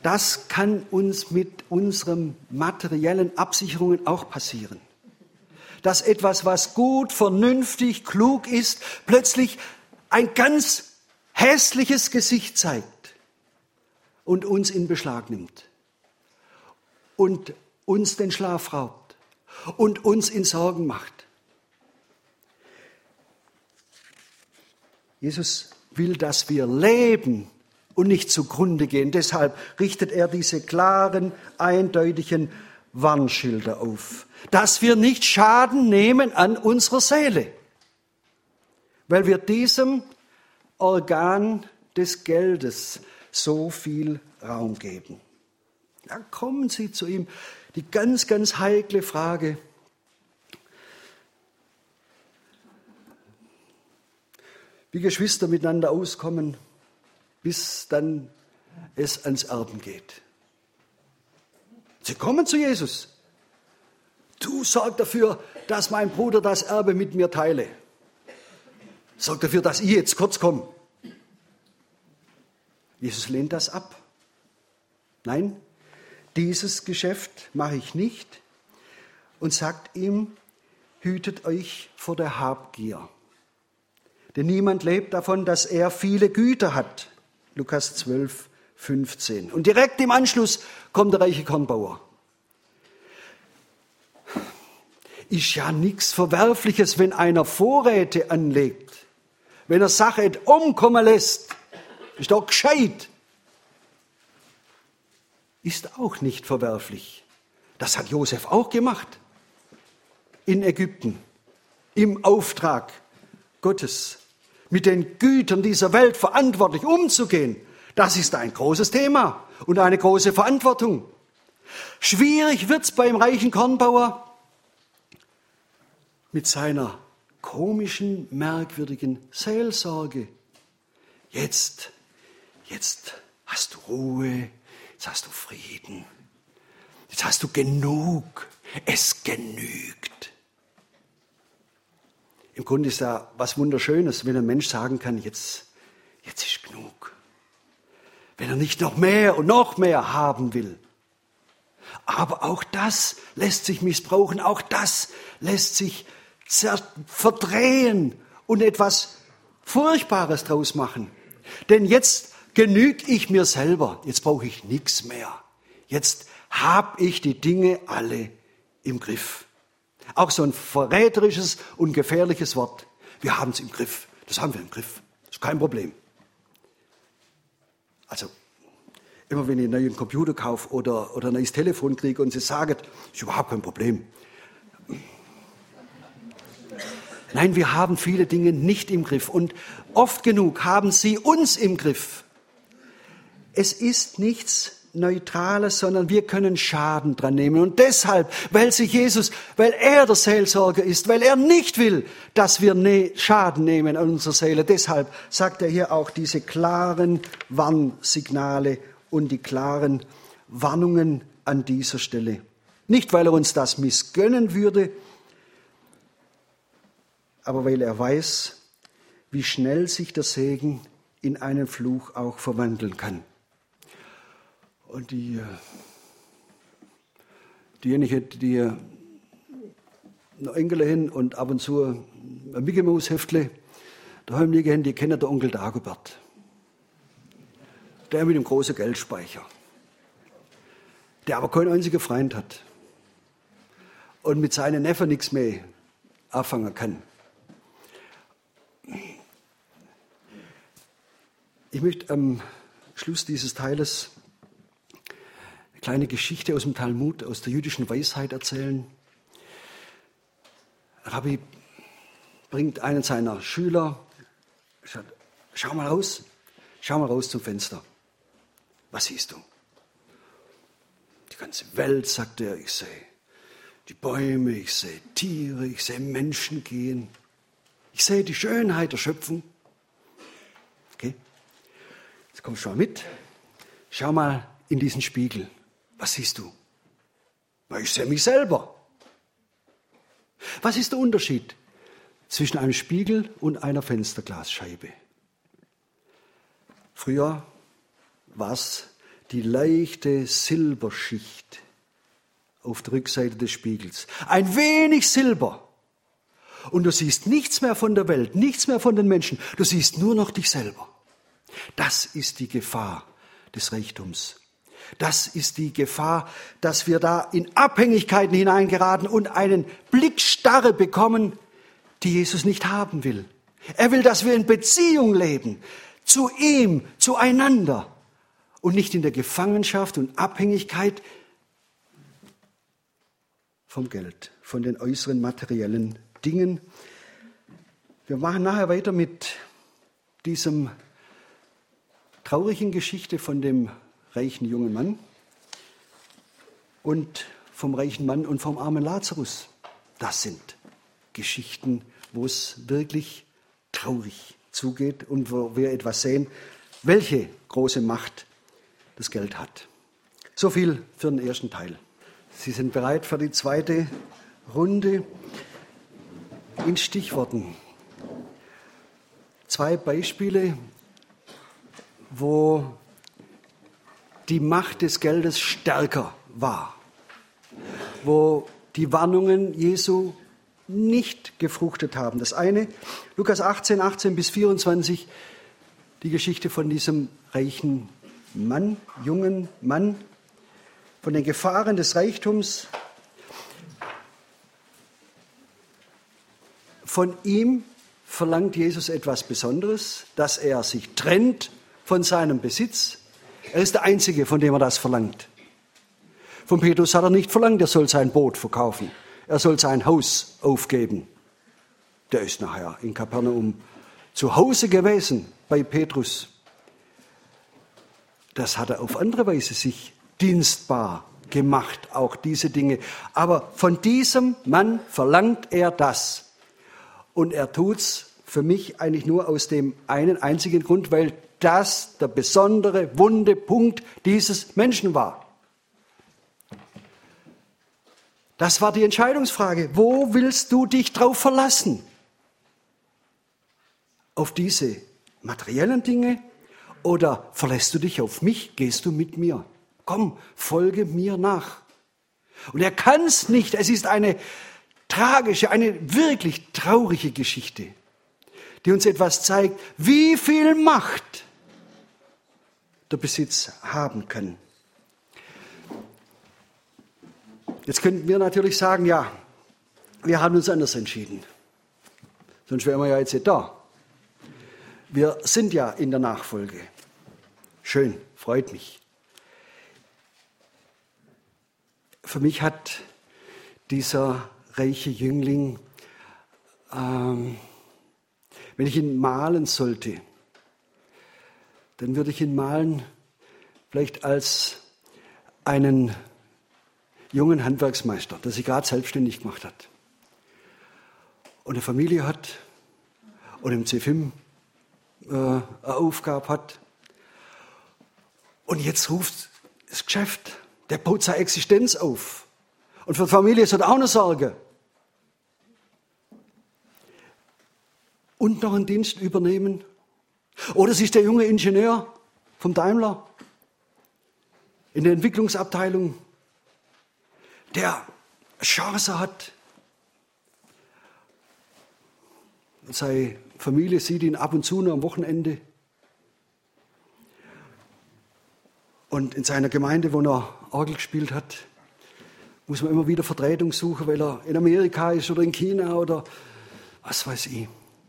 A: Das kann uns mit unseren materiellen Absicherungen auch passieren. Dass etwas, was gut, vernünftig, klug ist, plötzlich ein ganz hässliches Gesicht zeigt und uns in Beschlag nimmt und uns den Schlaf raubt und uns in Sorgen macht. Jesus will, dass wir leben und nicht zugrunde gehen. Deshalb richtet er diese klaren, eindeutigen Warnschilder auf, dass wir nicht Schaden nehmen an unserer Seele, weil wir diesem Organ des Geldes so viel Raum geben. Da kommen Sie zu ihm. Die ganz, ganz heikle Frage: Wie Geschwister miteinander auskommen, bis dann es ans Erben geht. Sie kommen zu Jesus. Du, sorg dafür, dass mein Bruder das Erbe mit mir teile. Sorg dafür, dass ich jetzt kurz komme. Jesus lehnt das ab. Nein, dieses Geschäft mache ich nicht, und sagt ihm: Hütet euch vor der Habgier. Denn niemand lebt davon, dass er viele Güter hat. Lukas zwölf, fünfzehn. Und direkt im Anschluss kommt der reiche Kornbauer. Ist ja nichts Verwerfliches, wenn einer Vorräte anlegt. Wenn er Sache umkommen lässt. Ist doch gescheit. Ist auch nicht verwerflich. Das hat Josef auch gemacht. In Ägypten. Im Auftrag Gottes. Mit den Gütern dieser Welt verantwortlich umzugehen, das ist ein großes Thema und eine große Verantwortung. Schwierig wird's beim reichen Kornbauer mit seiner komischen, merkwürdigen Seelsorge. Jetzt, jetzt hast du Ruhe, jetzt hast du Frieden, jetzt hast du genug, es genügt. Im Grunde ist da was Wunderschönes, wenn ein Mensch sagen kann, jetzt, jetzt ist genug. Wenn er nicht noch mehr und noch mehr haben will. Aber auch das lässt sich missbrauchen, auch das lässt sich verdrehen und etwas Furchtbares draus machen. Denn jetzt genüge ich mir selber, jetzt brauche ich nichts mehr. Jetzt habe ich die Dinge alle im Griff. Auch so ein verräterisches und gefährliches Wort. Wir haben es im Griff. Das haben wir im Griff. Das ist kein Problem. Also, immer wenn ich einen neuen Computer kaufe oder, oder ein neues Telefon kriege und sie sagen, das ist überhaupt kein Problem. Nein, wir haben viele Dinge nicht im Griff. Und oft genug haben sie uns im Griff. Es ist nichts Neutrales, sondern wir können Schaden dran nehmen. Und deshalb, weil sich Jesus, weil er der Seelsorger ist, weil er nicht will, dass wir ne- Schaden nehmen an unserer Seele, deshalb sagt er hier auch diese klaren Warnsignale und die klaren Warnungen an dieser Stelle. Nicht, weil er uns das missgönnen würde, aber weil er weiß, wie schnell sich der Segen in einen Fluch auch verwandeln kann. Und die, diejenigen, die noch Enkel hin und ab und zu ein Mickey Maus Heftle daheim liegen haben, die kennen den Onkel Dagobert. Der mit dem großen Geldspeicher. Der aber keinen einzigen Freund hat. Und mit seinen Neffen nichts mehr anfangen kann. Ich möchte am Schluss dieses Teiles eine kleine Geschichte aus dem Talmud, aus der jüdischen Weisheit erzählen. Rabbi bringt einen seiner Schüler, sagt, schau mal raus, schau mal raus zum Fenster. Was siehst du? Die ganze Welt, sagt er, ich sehe die Bäume, ich sehe Tiere, ich sehe Menschen gehen. Ich sehe die Schönheit der Schöpfung. Okay? Jetzt kommst du mal mit. Schau mal in diesen Spiegel. Was siehst du? Na, ich sehe mich selber. Was ist der Unterschied zwischen einem Spiegel und einer Fensterglasscheibe? Früher war es die leichte Silberschicht auf der Rückseite des Spiegels. Ein wenig Silber. Und du siehst nichts mehr von der Welt, nichts mehr von den Menschen. Du siehst nur noch dich selber. Das ist die Gefahr des Reichtums. Das ist die Gefahr, dass wir da in Abhängigkeiten hineingeraten und einen Blickstarre bekommen, die Jesus nicht haben will. Er will, dass wir in Beziehung leben, zu ihm, zueinander und nicht in der Gefangenschaft und Abhängigkeit vom Geld, von den äußeren materiellen Dingen. Wir machen nachher weiter mit diesem traurigen Geschichte von dem reichen jungen Mann und vom reichen Mann und vom armen Lazarus. Das sind Geschichten, wo es wirklich traurig zugeht und wo wir etwas sehen, welche große Macht das Geld hat. So viel für den ersten Teil. Sie sind bereit für die zweite Runde. In Stichworten. Zwei Beispiele, wo die Macht des Geldes stärker war, wo die Warnungen Jesu nicht gefruchtet haben. Das eine, Lukas achtzehn, achtzehn bis vierundzwanzig, die Geschichte von diesem reichen Mann, jungen Mann, von den Gefahren des Reichtums. Von ihm verlangt Jesus etwas Besonderes, dass er sich trennt von seinem Besitz. Er ist der Einzige, von dem er das verlangt. Von Petrus hat er nicht verlangt, er soll sein Boot verkaufen. Er soll sein Haus aufgeben. Der ist nachher in Kapernaum zu Hause gewesen bei Petrus. Das hat er auf andere Weise sich dienstbar gemacht, auch diese Dinge. Aber von diesem Mann verlangt er das. Und er tut's für mich eigentlich nur aus dem einen einzigen Grund, weil das der besondere, wunde Punkt dieses Menschen war. Das war die Entscheidungsfrage. Wo willst du dich drauf verlassen? Auf diese materiellen Dinge oder verlässt du dich auf mich? Gehst du mit mir? Komm, folge mir nach. Und er kann's nicht. Es ist eine tragische, eine wirklich traurige Geschichte, die uns etwas zeigt, wie viel Macht der Besitz haben kann. Jetzt könnten wir natürlich sagen, ja, wir haben uns anders entschieden. Sonst wären wir ja jetzt nicht da. Wir sind ja in der Nachfolge. Schön, freut mich. Für mich hat dieser reiche Jüngling, ähm, wenn ich ihn malen sollte, dann würde ich ihn malen vielleicht als einen jungen Handwerksmeister, der sich gerade selbstständig gemacht hat und eine Familie hat und im C F I M äh, eine Aufgabe hat. Und jetzt ruft das Geschäft, der baut seine Existenz auf. Und für die Familie soll er auch noch sorgen. Und noch einen Dienst übernehmen. Oder es ist der junge Ingenieur vom Daimler in der Entwicklungsabteilung, der Chance hat. Seine Familie sieht ihn ab und zu nur am Wochenende. Und in seiner Gemeinde, wo er Orgel gespielt hat, muss man immer wieder Vertretung suchen, weil er in Amerika ist oder in China oder was weiß ich.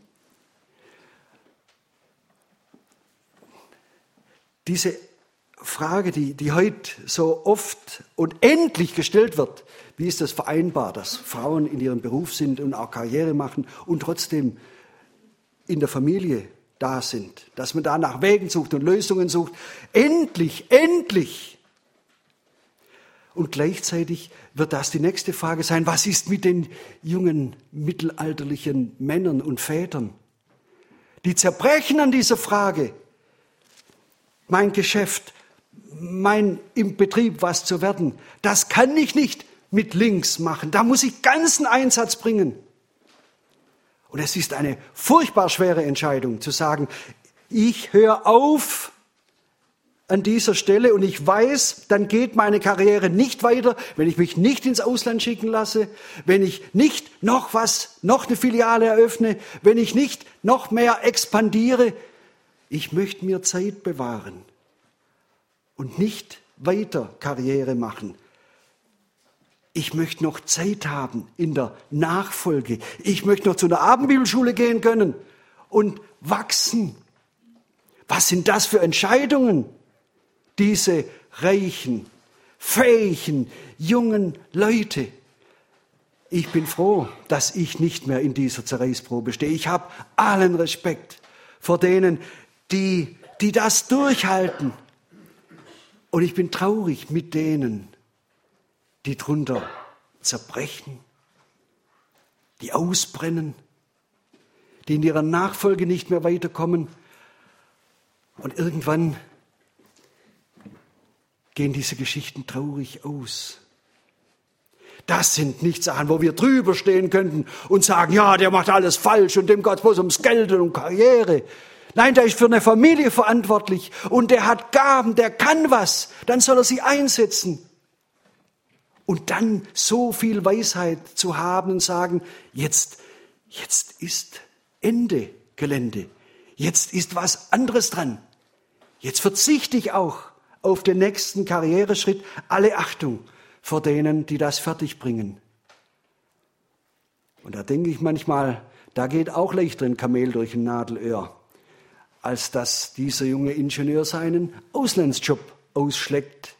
A: Diese Frage, die, die heute so oft und endlich gestellt wird, wie ist das vereinbar, dass Frauen in ihrem Beruf sind und auch Karriere machen und trotzdem in der Familie da sind, dass man da nach Wegen sucht und Lösungen sucht. Endlich, endlich! Und gleichzeitig wird das die nächste Frage sein, was ist mit den jungen mittelalterlichen Männern und Vätern? Die zerbrechen an dieser Frage. Mein Geschäft, mein im Betrieb was zu werden, das kann ich nicht mit links machen. Da muss ich ganzen Einsatz bringen. Und es ist eine furchtbar schwere Entscheidung zu sagen, ich höre auf, an dieser Stelle und ich weiß, dann geht meine Karriere nicht weiter, wenn ich mich nicht ins Ausland schicken lasse, wenn ich nicht noch was, noch eine Filiale eröffne, wenn ich nicht noch mehr expandiere. Ich möchte mir Zeit bewahren und nicht weiter Karriere machen. Ich möchte noch Zeit haben in der Nachfolge. Ich möchte noch zu einer Abendbibelschule gehen können und wachsen. Was sind das für Entscheidungen? Diese reichen, fähigen, jungen Leute. Ich bin froh, dass ich nicht mehr in dieser Zerreißprobe stehe. Ich habe allen Respekt vor denen, die, die das durchhalten. Und ich bin traurig mit denen, die drunter zerbrechen, die ausbrennen, die in ihrer Nachfolge nicht mehr weiterkommen. Und irgendwann gehen diese Geschichten traurig aus. Das sind nicht Sachen, wo wir drüber stehen könnten und sagen, ja, der macht alles falsch und dem geht es ums Geld und um Karriere. Nein, der ist für eine Familie verantwortlich und der hat Gaben, der kann was. Dann soll er sie einsetzen. Und dann so viel Weisheit zu haben und sagen, jetzt, jetzt ist Ende Gelände. Jetzt ist was anderes dran. Jetzt verzichte ich auch auf den nächsten Karriereschritt. Alle Achtung vor denen, die das fertigbringen. Und da denke ich manchmal, da geht auch leichter ein Kamel durch ein Nadelöhr, als dass dieser junge Ingenieur seinen Auslandsjob ausschlägt.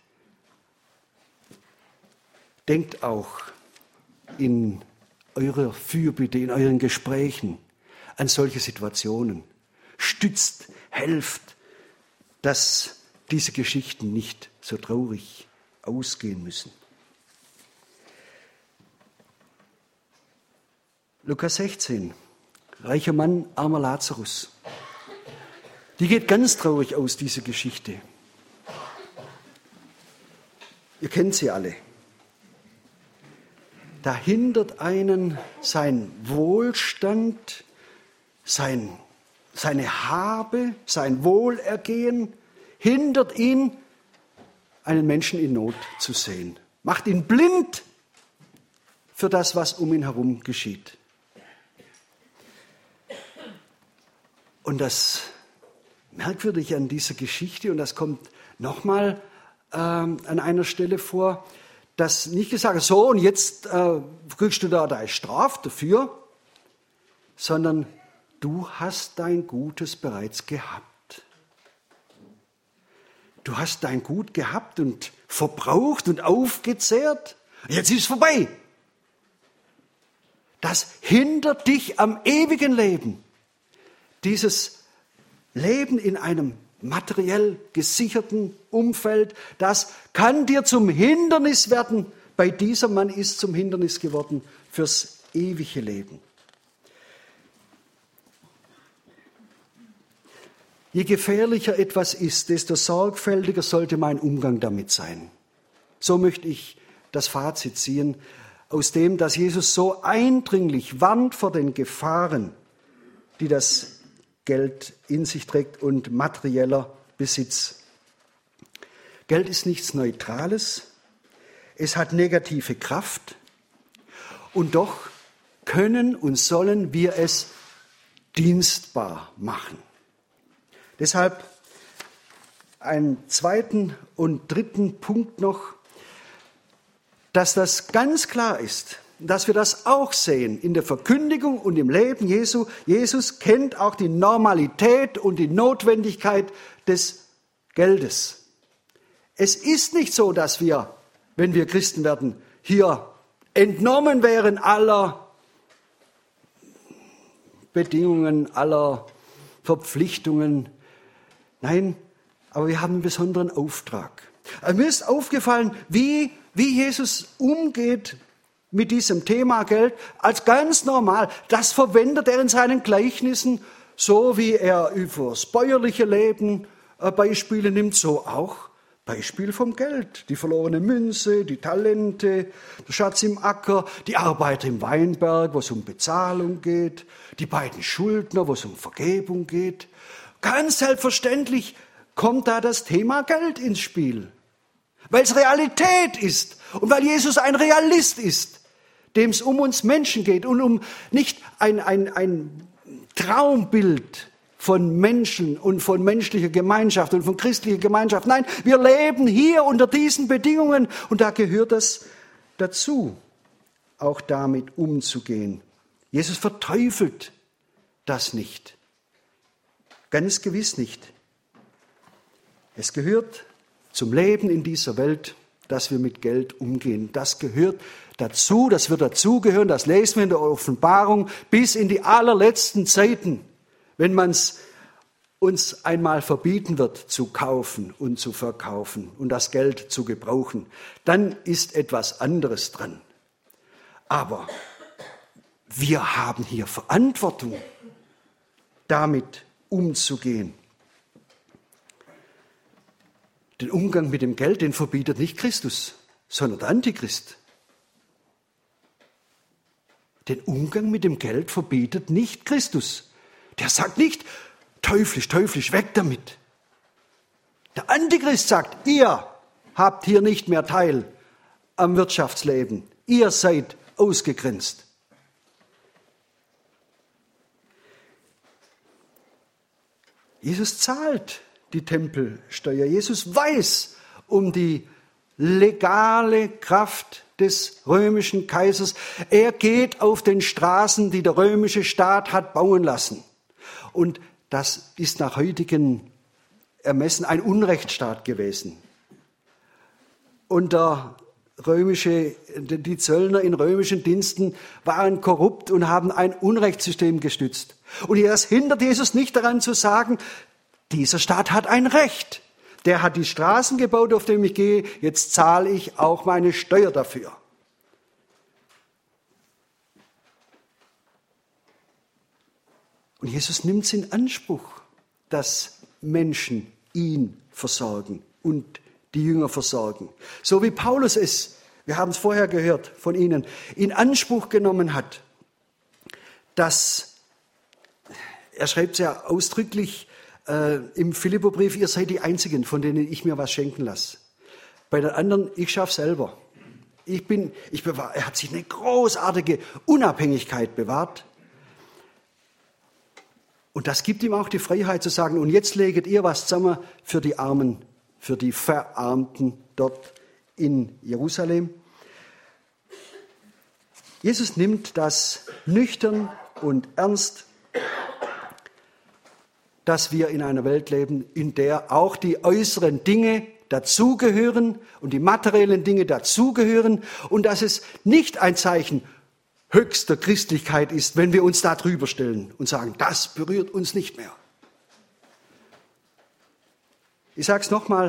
A: Denkt auch in eurer Fürbitte, in euren Gesprächen an solche Situationen. Stützt, helft, dass diese Geschichten nicht so traurig ausgehen müssen. Lukas sechzehn, reicher Mann, armer Lazarus. Die geht ganz traurig aus, diese Geschichte. Ihr kennt sie alle. Da hindert einen sein Wohlstand, sein, seine Habe, sein Wohlergehen, hindert ihn, einen Menschen in Not zu sehen. Macht ihn blind für das, was um ihn herum geschieht. Und das Merkwürdige an dieser Geschichte, und das kommt nochmal ähm, an einer Stelle vor, dass nicht gesagt ist, so und jetzt äh, kriegst du da deine Strafe dafür, sondern du hast dein Gutes bereits gehabt. Du hast dein Gut gehabt und verbraucht und aufgezehrt. Jetzt ist es vorbei. Das hindert dich am ewigen Leben. Dieses Leben in einem materiell gesicherten Umfeld, das kann dir zum Hindernis werden. Bei diesem Mann ist zum Hindernis geworden fürs ewige Leben. Je gefährlicher etwas ist, desto sorgfältiger sollte mein Umgang damit sein. So möchte ich das Fazit ziehen, aus dem, dass Jesus so eindringlich warnt vor den Gefahren, die das Geld in sich trägt und materieller Besitz. Geld ist nichts Neutrales, es hat negative Kraft und doch können und sollen wir es dienstbar machen. Deshalb einen zweiten und dritten Punkt noch, dass das ganz klar ist, dass wir das auch sehen in der Verkündigung und im Leben Jesu. Jesus kennt auch die Normalität und die Notwendigkeit des Geldes. Es ist nicht so, dass wir, wenn wir Christen werden, hier entnommen wären aller Bedingungen, aller Verpflichtungen. Nein, aber wir haben einen besonderen Auftrag. Also mir ist aufgefallen, wie, wie Jesus umgeht mit diesem Thema Geld als ganz normal. Das verwendet er in seinen Gleichnissen, so wie er über das bäuerliche Leben Beispiele nimmt, so auch Beispiel vom Geld. Die verlorene Münze, die Talente, der Schatz im Acker, die Arbeiter im Weinberg, wo es um Bezahlung geht, die beiden Schuldner, wo es um Vergebung geht. Ganz selbstverständlich kommt da das Thema Geld ins Spiel. Weil es Realität ist und weil Jesus ein Realist ist, dem es um uns Menschen geht und um nicht ein, ein, ein Traumbild von Menschen und von menschlicher Gemeinschaft und von christlicher Gemeinschaft. Nein, wir leben hier unter diesen Bedingungen und da gehört es dazu, auch damit umzugehen. Jesus verteufelt das nicht. Ganz gewiss nicht. Es gehört zum Leben in dieser Welt, dass wir mit Geld umgehen. Das gehört dazu, das wird dazugehören, das lesen wir in der Offenbarung bis in die allerletzten Zeiten, wenn man es uns einmal verbieten wird, zu kaufen und zu verkaufen und das Geld zu gebrauchen. Dann ist etwas anderes dran. Aber wir haben hier Verantwortung, damit umzugehen. Den Umgang mit dem Geld, den verbietet nicht Christus, sondern der Antichrist. Den Umgang mit dem Geld verbietet nicht Christus. Der sagt nicht, teuflisch, teuflisch, weg damit. Der Antichrist sagt, ihr habt hier nicht mehr Teil am Wirtschaftsleben. Ihr seid ausgegrenzt. Jesus zahlt die Tempelsteuer. Jesus weiß um die legale Kraft des römischen Kaisers. Er geht auf den Straßen, die der römische Staat hat bauen lassen. Und das ist nach heutigen Ermessen ein Unrechtsstaat gewesen. Und der römische, die Zöllner in römischen Diensten waren korrupt und haben ein Unrechtssystem gestützt. Und das hindert Jesus nicht daran zu sagen, dieser Staat hat ein Recht. Der hat die Straßen gebaut, auf denen ich gehe. Jetzt zahle ich auch meine Steuer dafür. Und Jesus nimmt es in Anspruch, dass Menschen ihn versorgen und die Jünger versorgen. So wie Paulus es, wir haben es vorher gehört von Ihnen, in Anspruch genommen hat, dass, er schreibt es ja ausdrücklich äh, im Philipperbrief, ihr seid die Einzigen, von denen ich mir was schenken lasse. Bei den anderen, ich schaffe selber. Ich bin, ich bewahre, er hat sich eine großartige Unabhängigkeit bewahrt. Und das gibt ihm auch die Freiheit zu sagen, und jetzt leget ihr was zusammen für die Armen, für die Verarmten dort in Jerusalem. Jesus nimmt das nüchtern und ernst, dass wir in einer Welt leben, in der auch die äußeren Dinge dazugehören und die materiellen Dinge dazugehören und dass es nicht ein Zeichen höchster Christlichkeit ist, wenn wir uns da drüber stellen und sagen, das berührt uns nicht mehr. Ich sage es nochmal,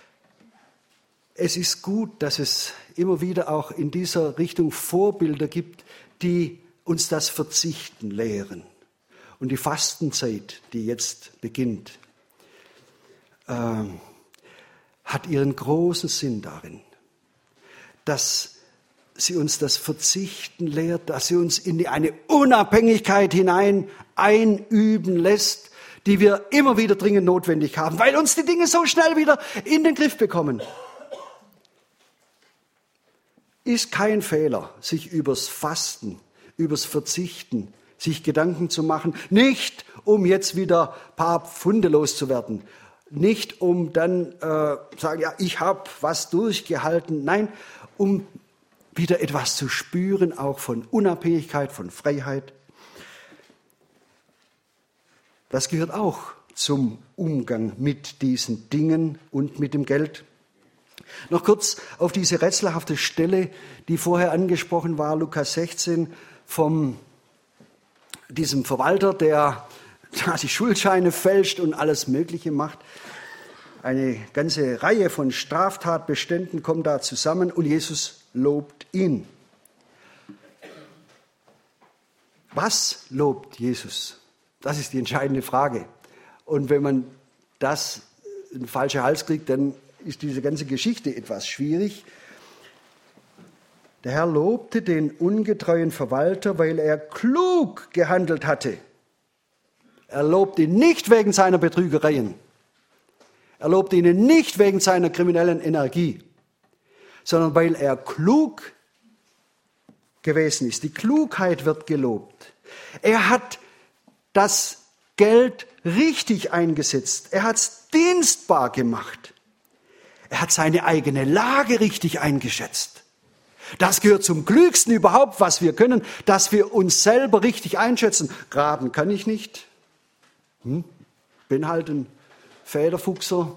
A: es ist gut, dass es immer wieder auch in dieser Richtung Vorbilder gibt, die uns das Verzichten lehren. Und die Fastenzeit, die jetzt beginnt, äh, hat ihren großen Sinn darin, dass sie uns das Verzichten lehrt, dass sie uns in eine Unabhängigkeit hinein einüben lässt, die wir immer wieder dringend notwendig haben, weil uns die Dinge so schnell wieder in den Griff bekommen. Ist kein Fehler, sich übers Fasten, übers Verzichten, sich Gedanken zu machen, nicht um jetzt wieder ein paar Pfunde loszuwerden, nicht um dann äh, sagen, ja, ich habe was durchgehalten, nein, um wieder etwas zu spüren, auch von Unabhängigkeit, von Freiheit. Das gehört auch zum Umgang mit diesen Dingen und mit dem Geld. Noch kurz auf diese rätselhafte Stelle, die vorher angesprochen war, Lukas sechzehn, von diesem Verwalter, der die Schuldscheine fälscht und alles Mögliche macht. Eine ganze Reihe von Straftatbeständen kommt da zusammen und Jesus lobt ihn. Was lobt Jesus? Das ist die entscheidende Frage. Und wenn man das in den falschen Hals kriegt, dann ist diese ganze Geschichte etwas schwierig. Der Herr lobte den ungetreuen Verwalter, weil er klug gehandelt hatte. Er lobt ihn nicht wegen seiner Betrügereien. Er lobte ihn nicht wegen seiner kriminellen Energie, sondern weil er klug gewesen ist. Die Klugheit wird gelobt. Er hat das Geld richtig eingesetzt. Er hat es dienstbar gemacht. Er hat seine eigene Lage richtig eingeschätzt. Das gehört zum Klügsten überhaupt, was wir können, dass wir uns selber richtig einschätzen. Graben kann ich nicht. Hm? Bin halt ein Federfuchser.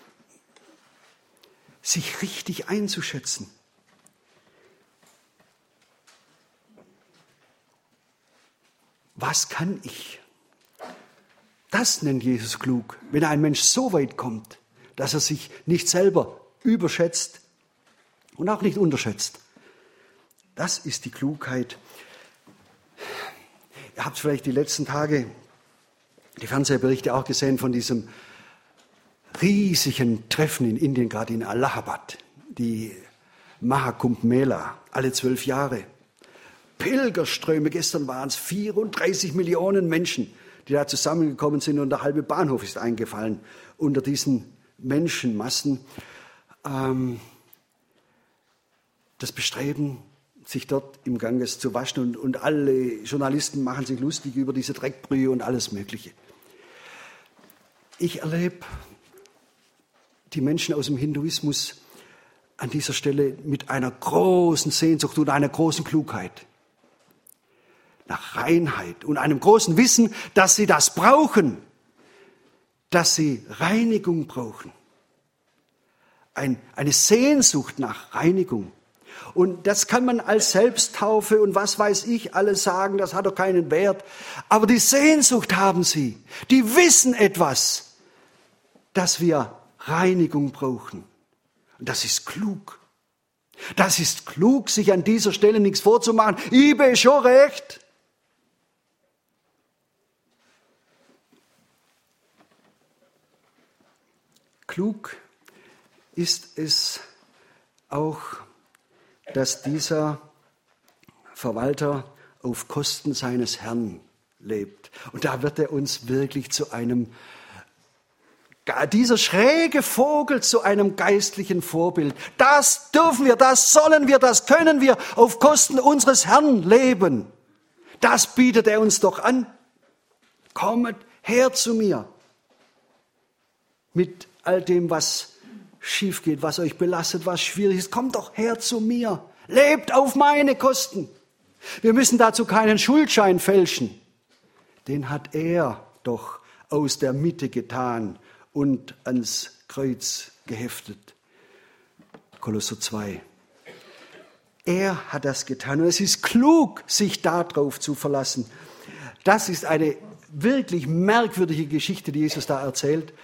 A: Sich richtig einzuschätzen. Was kann ich? Das nennt Jesus klug, wenn ein Mensch so weit kommt, dass er sich nicht selber überschätzt und auch nicht unterschätzt. Das ist die Klugheit. Ihr habt vielleicht die letzten Tage die Fernsehberichte auch gesehen von diesem riesigen Treffen in Indien, gerade in Allahabad, die Mahakumbh Mela, alle zwölf Jahre. Pilgerströme, gestern waren es vierunddreißig Millionen Menschen, die da zusammengekommen sind und der halbe Bahnhof ist eingefallen unter diesen Menschenmassen. Ähm, das Bestreben, sich dort im Ganges zu waschen und, und alle Journalisten machen sich lustig über diese Dreckbrühe und alles Mögliche. Ich erlebe die Menschen aus dem Hinduismus an dieser Stelle mit einer großen Sehnsucht und einer großen Klugheit. Nach Reinheit und einem großen Wissen, dass sie das brauchen, dass sie Reinigung brauchen. Ein, eine Sehnsucht nach Reinigung. Und das kann man als Selbsttaufe und was weiß ich alles sagen, das hat doch keinen Wert. Aber die Sehnsucht haben sie. Die wissen etwas, dass wir Reinigung brauchen. Und das ist klug. Das ist klug, sich an dieser Stelle nichts vorzumachen. Ich bin schon recht. Klug ist es auch, dass dieser Verwalter auf Kosten seines Herrn lebt. Und da wird er uns wirklich zu einem, dieser schräge Vogel zu einem geistlichen Vorbild. Das dürfen wir, das sollen wir, das können wir auf Kosten unseres Herrn leben. Das bietet er uns doch an. Kommet her zu mir mit all dem, was schief geht, was euch belastet, was schwierig ist. Kommt doch her zu mir. Lebt auf meine Kosten. Wir müssen dazu keinen Schuldschein fälschen. Den hat er doch aus der Mitte getan und ans Kreuz geheftet. Kolosser zwei. Er hat das getan und es ist klug, sich darauf zu verlassen. Das ist eine wirklich merkwürdige Geschichte, die Jesus da erzählt.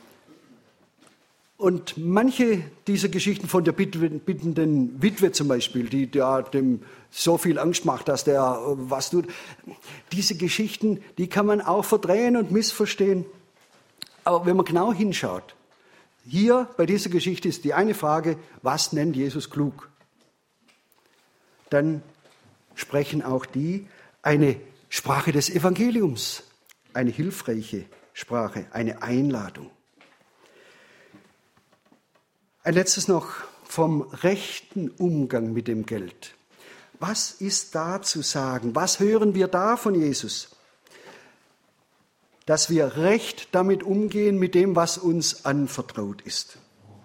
A: Und manche dieser Geschichten von der bittenden Witwe zum Beispiel, die ja, dem so viel Angst macht, dass der was tut, diese Geschichten, die kann man auch verdrehen und missverstehen. Aber wenn man genau hinschaut, hier bei dieser Geschichte ist die eine Frage, was nennt Jesus klug? Dann sprechen auch die eine Sprache des Evangeliums, eine hilfreiche Sprache, eine Einladung. Ein letztes noch vom rechten Umgang mit dem Geld. Was ist da zu sagen? Was hören wir da von Jesus? Dass wir recht damit umgehen, mit dem, was uns anvertraut ist.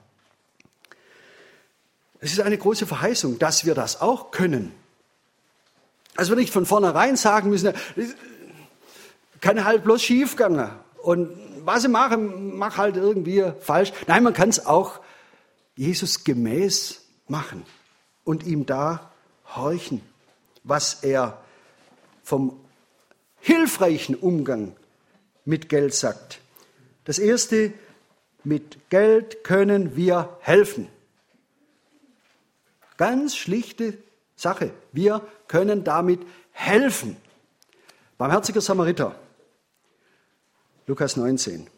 A: Es ist eine große Verheißung, dass wir das auch können. Also wir nicht von vornherein sagen müssen, kann halt bloß schief gehen. Und was ich mache, mache halt irgendwie falsch. Nein, man kann es auch Jesus gemäß machen und ihm da horchen, was er vom hilfreichen Umgang mit Geld sagt. Das Erste, mit Geld können wir helfen. Ganz schlichte Sache. Wir können damit helfen. Barmherziger Samariter, Lukas neunzehn.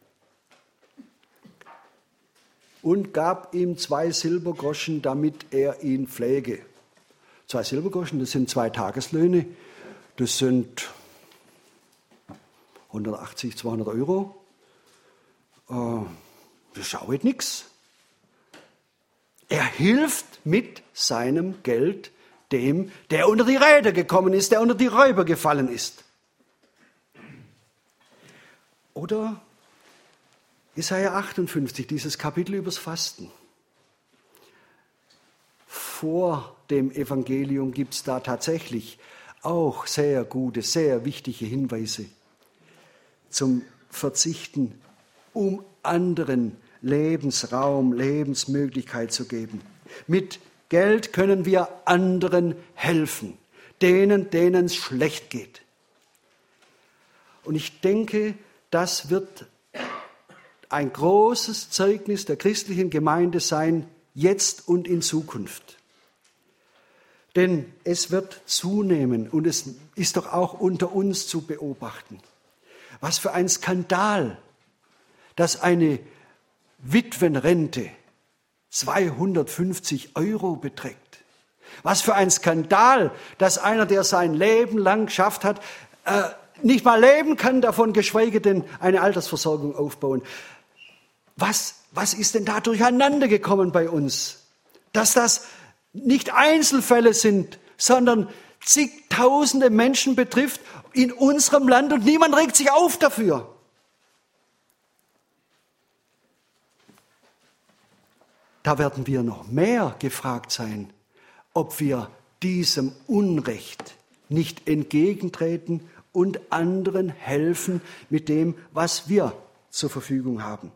A: Und gab ihm zwei Silbergroschen, damit er ihn pflege. Zwei Silbergroschen, das sind zwei Tageslöhne, das sind hundertachtzig, zweihundert Euro. das schaut nichts. Er hilft mit seinem Geld dem, der unter die Räder gekommen ist, der unter die Räuber gefallen ist. Oder Jesaja achtundfünfzig, dieses Kapitel übers Fasten. Vor dem Evangelium gibt es da tatsächlich auch sehr gute, sehr wichtige Hinweise zum Verzichten, um anderen Lebensraum, Lebensmöglichkeit zu geben. Mit Geld können wir anderen helfen, denen, denen es schlecht geht. Und ich denke, das wird ein großes Zeugnis der christlichen Gemeinde sein, jetzt und in Zukunft. Denn es wird zunehmen und es ist doch auch unter uns zu beobachten. Was für ein Skandal, dass eine Witwenrente zweihundertfünfzig Euro beträgt. Was für ein Skandal, dass einer, der sein Leben lang geschafft hat, äh, nicht mal leben kann davon, geschweige denn eine Altersversorgung aufbauen. Was, was ist denn da durcheinander gekommen bei uns? Dass das nicht Einzelfälle sind, sondern zigtausende Menschen betrifft in unserem Land und niemand regt sich auf dafür. Da werden wir noch mehr gefragt sein, ob wir diesem Unrecht nicht entgegentreten und anderen helfen mit dem, was wir zur Verfügung haben.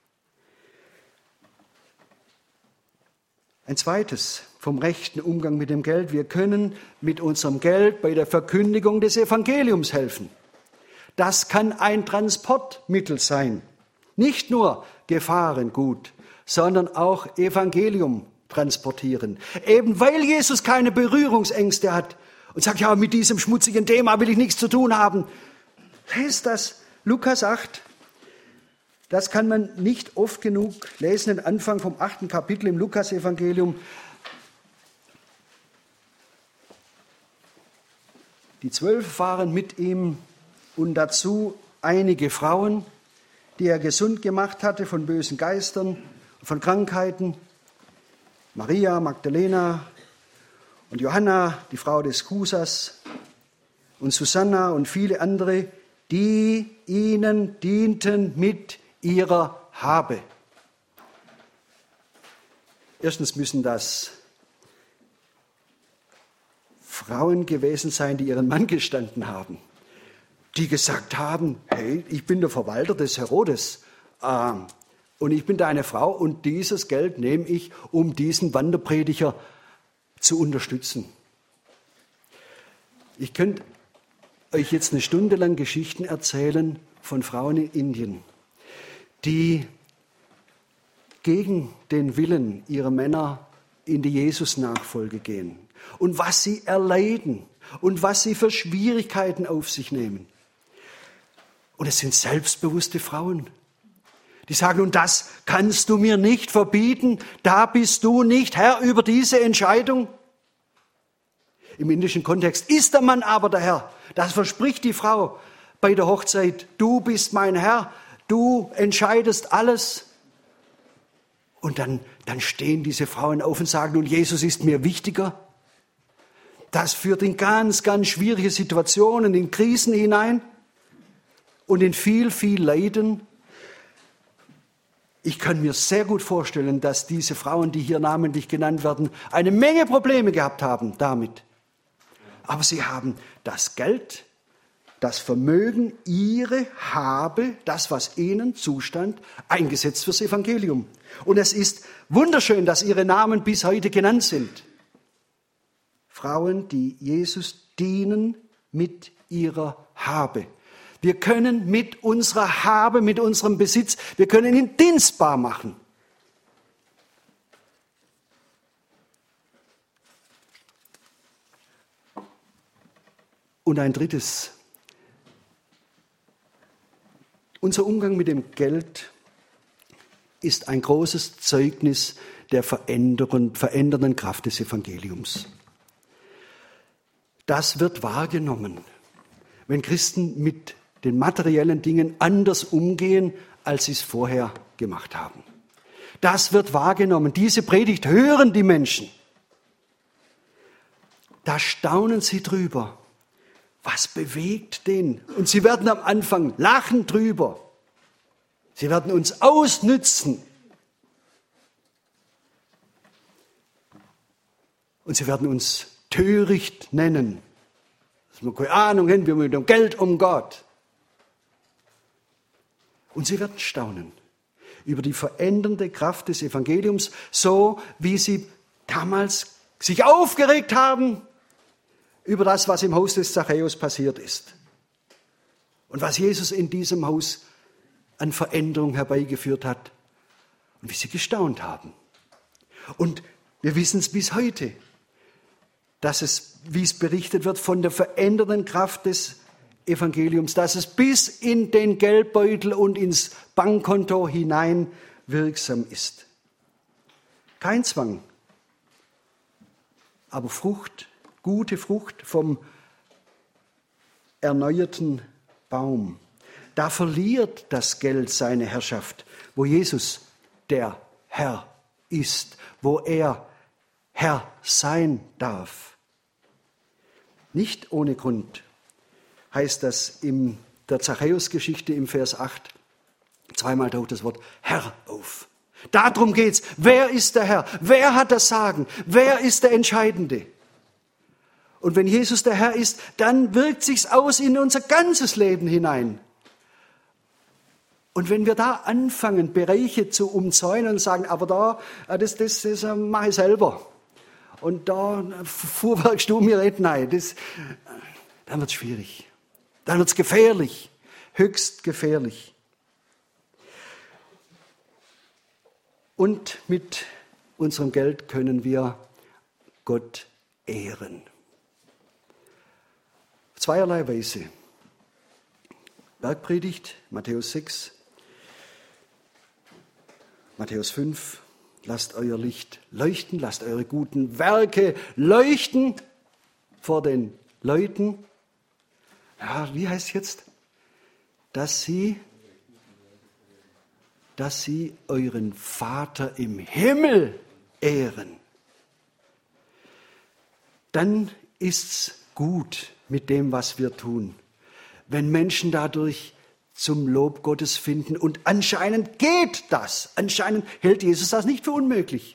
A: Ein zweites vom rechten Umgang mit dem Geld. Wir können mit unserem Geld bei der Verkündigung des Evangeliums helfen. Das kann ein Transportmittel sein. Nicht nur Gefahrengut, sondern auch Evangelium transportieren. Eben weil Jesus keine Berührungsängste hat und sagt, ja, mit diesem schmutzigen Thema will ich nichts zu tun haben. Lest das, Lukas acht. Das kann man nicht oft genug lesen, den Anfang vom achten Kapitel im Lukas-Evangelium. Die Zwölf fahren mit ihm und dazu einige Frauen, die er gesund gemacht hatte von bösen Geistern, von Krankheiten. Maria Magdalena und Johanna, die Frau des Chusas, und Susanna und viele andere, die ihnen dienten mit ihrer Habe. Erstens müssen das Frauen gewesen sein, die ihren Mann gestanden haben, die gesagt haben, hey, ich bin der Verwalter des Herodes äh, und ich bin deine Frau und dieses Geld nehme ich, um diesen Wanderprediger zu unterstützen. Ich könnte euch jetzt eine Stunde lang Geschichten erzählen von Frauen in Indien, die gegen den Willen ihrer Männer in die Jesus-Nachfolge gehen und was sie erleiden und was sie für Schwierigkeiten auf sich nehmen. Und es sind selbstbewusste Frauen, die sagen, und das kannst du mir nicht verbieten, da bist du nicht Herr über diese Entscheidung. Im indischen Kontext ist der Mann aber der Herr. Das verspricht die Frau bei der Hochzeit. Du bist mein Herr, du entscheidest alles. Und dann, dann stehen diese Frauen auf und sagen, und Jesus ist mir wichtiger. Das führt in ganz, ganz schwierige Situationen, in Krisen hinein und in viel, viel Leiden. Ich kann mir sehr gut vorstellen, dass diese Frauen, die hier namentlich genannt werden, eine Menge Probleme gehabt haben damit. Aber sie haben das Geld, das Vermögen, ihre Habe, das, was ihnen zustand, eingesetzt fürs Evangelium. Und es ist wunderschön, dass ihre Namen bis heute genannt sind. Frauen, die Jesus dienen mit ihrer Habe. Wir können mit unserer Habe, mit unserem Besitz, wir können ihn dienstbar machen. Und ein drittes, unser Umgang mit dem Geld ist ein großes Zeugnis der verändernden Kraft des Evangeliums. Das wird wahrgenommen, wenn Christen mit den materiellen Dingen anders umgehen, als sie es vorher gemacht haben. Das wird wahrgenommen. Diese Predigt hören die Menschen. Da staunen sie drüber. Was bewegt den? Und sie werden am Anfang lachen drüber. Sie werden uns ausnützen. Und sie werden uns töricht nennen. Dass wir keine Ahnung haben, wir mit dem Geld um Gott. Und sie werden staunen über die verändernde Kraft des Evangeliums, so wie sie damals sich aufgeregt haben über das, was im Haus des Zachäus passiert ist. Und was Jesus in diesem Haus an Veränderung herbeigeführt hat. Und wie sie gestaunt haben. Und wir wissen es bis heute, dass es, wie es berichtet wird, von der verändernden Kraft des Evangeliums, dass es bis in den Geldbeutel und ins Bankkonto hinein wirksam ist. Kein Zwang, aber Frucht, gute Frucht vom erneuerten Baum. Da verliert das Geld seine Herrschaft, wo Jesus der Herr ist, wo er Herr sein darf. Nicht ohne Grund heißt das in der Zachäus-Geschichte im Vers acht, zweimal taucht das Wort Herr auf. Darum geht's. Wer ist der Herr? Wer hat das Sagen? Wer ist der Entscheidende? Und wenn Jesus der Herr ist, dann wirkt sich's aus in unser ganzes Leben hinein. Und wenn wir da anfangen, Bereiche zu umzäunen und sagen, aber da, das, das, das mache ich selber. Und da fuhrwerkst du mir nicht rein. Das, dann wird es schwierig. Dann wird es gefährlich. Höchst gefährlich. Und mit unserem Geld können wir Gott ehren. Auf zweierlei Weise. Bergpredigt, Matthäus sechs, Matthäus fünf. Lasst euer Licht leuchten, lasst eure guten Werke leuchten vor den Leuten. Ja, wie heißt es jetzt? Dass sie, dass sie euren Vater im Himmel ehren. Dann ist's gut mit dem, was wir tun. Wenn Menschen dadurch zum Lob Gottes finden. Und anscheinend geht das. Anscheinend hält Jesus das nicht für unmöglich.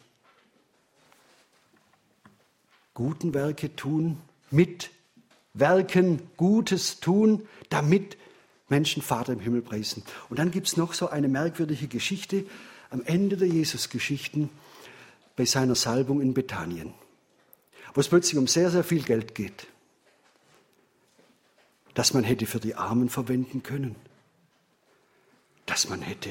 A: Guten Werke tun, mit Werken Gutes tun, damit Menschen Vater im Himmel preisen. Und dann gibt es noch so eine merkwürdige Geschichte am Ende der Jesus-Geschichten bei seiner Salbung in Bethanien, wo es plötzlich um sehr, sehr viel Geld geht, das man hätte für die Armen verwenden können. Dass man hätte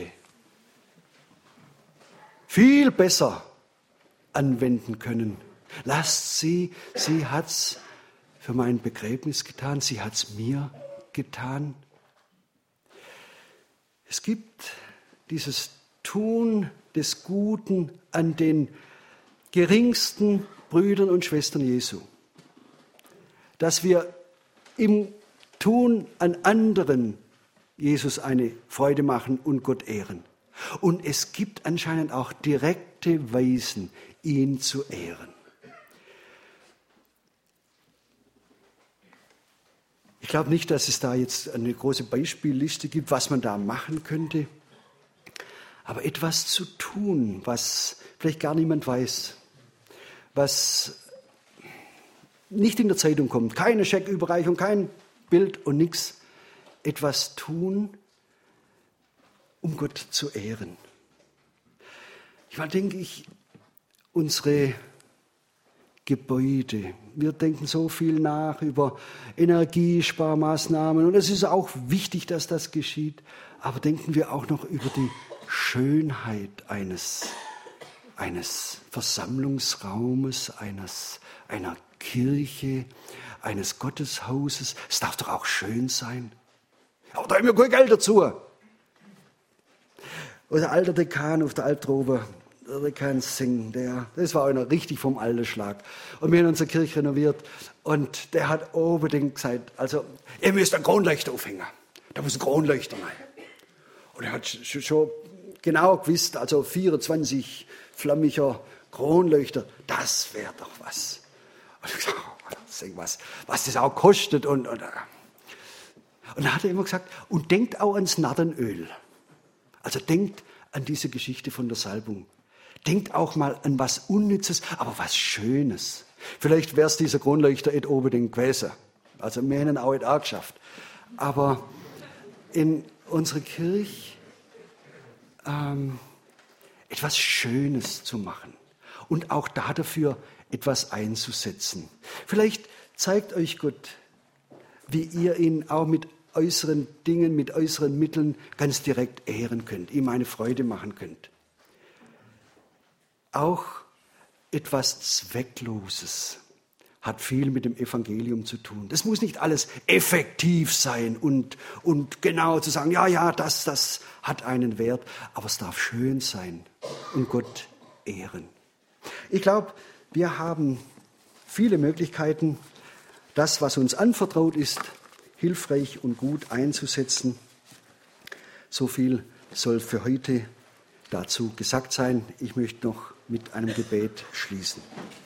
A: viel besser anwenden können. Lasst sie, sie hat's für mein Begräbnis getan, sie hat's mir getan. Es gibt dieses Tun des Guten an den geringsten Brüdern und Schwestern Jesu, dass wir im Tun an anderen Jesus eine Freude machen und Gott ehren. Und es gibt anscheinend auch direkte Weisen, ihn zu ehren. Ich glaube nicht, dass es da jetzt eine große Beispielliste gibt, was man da machen könnte. Aber etwas zu tun, was vielleicht gar niemand weiß, was nicht in der Zeitung kommt, keine Schecküberreichung, kein Bild und nichts. Etwas tun, um Gott zu ehren. Ich meine, denke ich, unsere Gebäude, wir denken so viel nach über Energiesparmaßnahmen und es ist auch wichtig, dass das geschieht, aber denken wir auch noch über die Schönheit eines, eines Versammlungsraumes, eines, einer Kirche, eines Gotteshauses. Es darf doch auch schön sein. Aber da haben wir kein Geld dazu. Unser alter Dekan auf der Albtrobe, der Dekan Singh, der, das war einer richtig vom alten Schlag. Und wir haben unsere Kirche renoviert und der hat unbedingt gesagt, also ihr müsst einen Kronleuchter aufhängen. Da muss ein Kronleuchter rein. Und er hat schon genau gewusst, also vierundzwanzig flammiger Kronleuchter, das wäre doch was. Und ich gesagt, oh, was, was das auch kostet. Und, und, und dann hat er immer gesagt, und denkt auch ans Narrenöl. Also denkt an diese Geschichte von der Salbung. Denkt auch mal an was Unnützes, aber was Schönes. Vielleicht wäre es dieser Kronleuchter nicht unbedingt gewesen. Also wir hätten auch nicht auch geschafft. Aber in unserer Kirche ähm, etwas Schönes zu machen und auch dafür etwas einzusetzen. Vielleicht zeigt euch Gott, wie ihr ihn auch mit äußeren Dingen, mit äußeren Mitteln ganz direkt ehren könnt, ihm eine Freude machen könnt. Auch etwas Zweckloses hat viel mit dem Evangelium zu tun. Das muss nicht alles effektiv sein und, und genau zu sagen, ja, ja, das, das hat einen Wert, aber es darf schön sein und Gott ehren. Ich glaube, wir haben viele Möglichkeiten, das, was uns anvertraut ist, hilfreich und gut einzusetzen. So viel soll für heute dazu gesagt sein. Ich möchte noch mit einem Gebet schließen.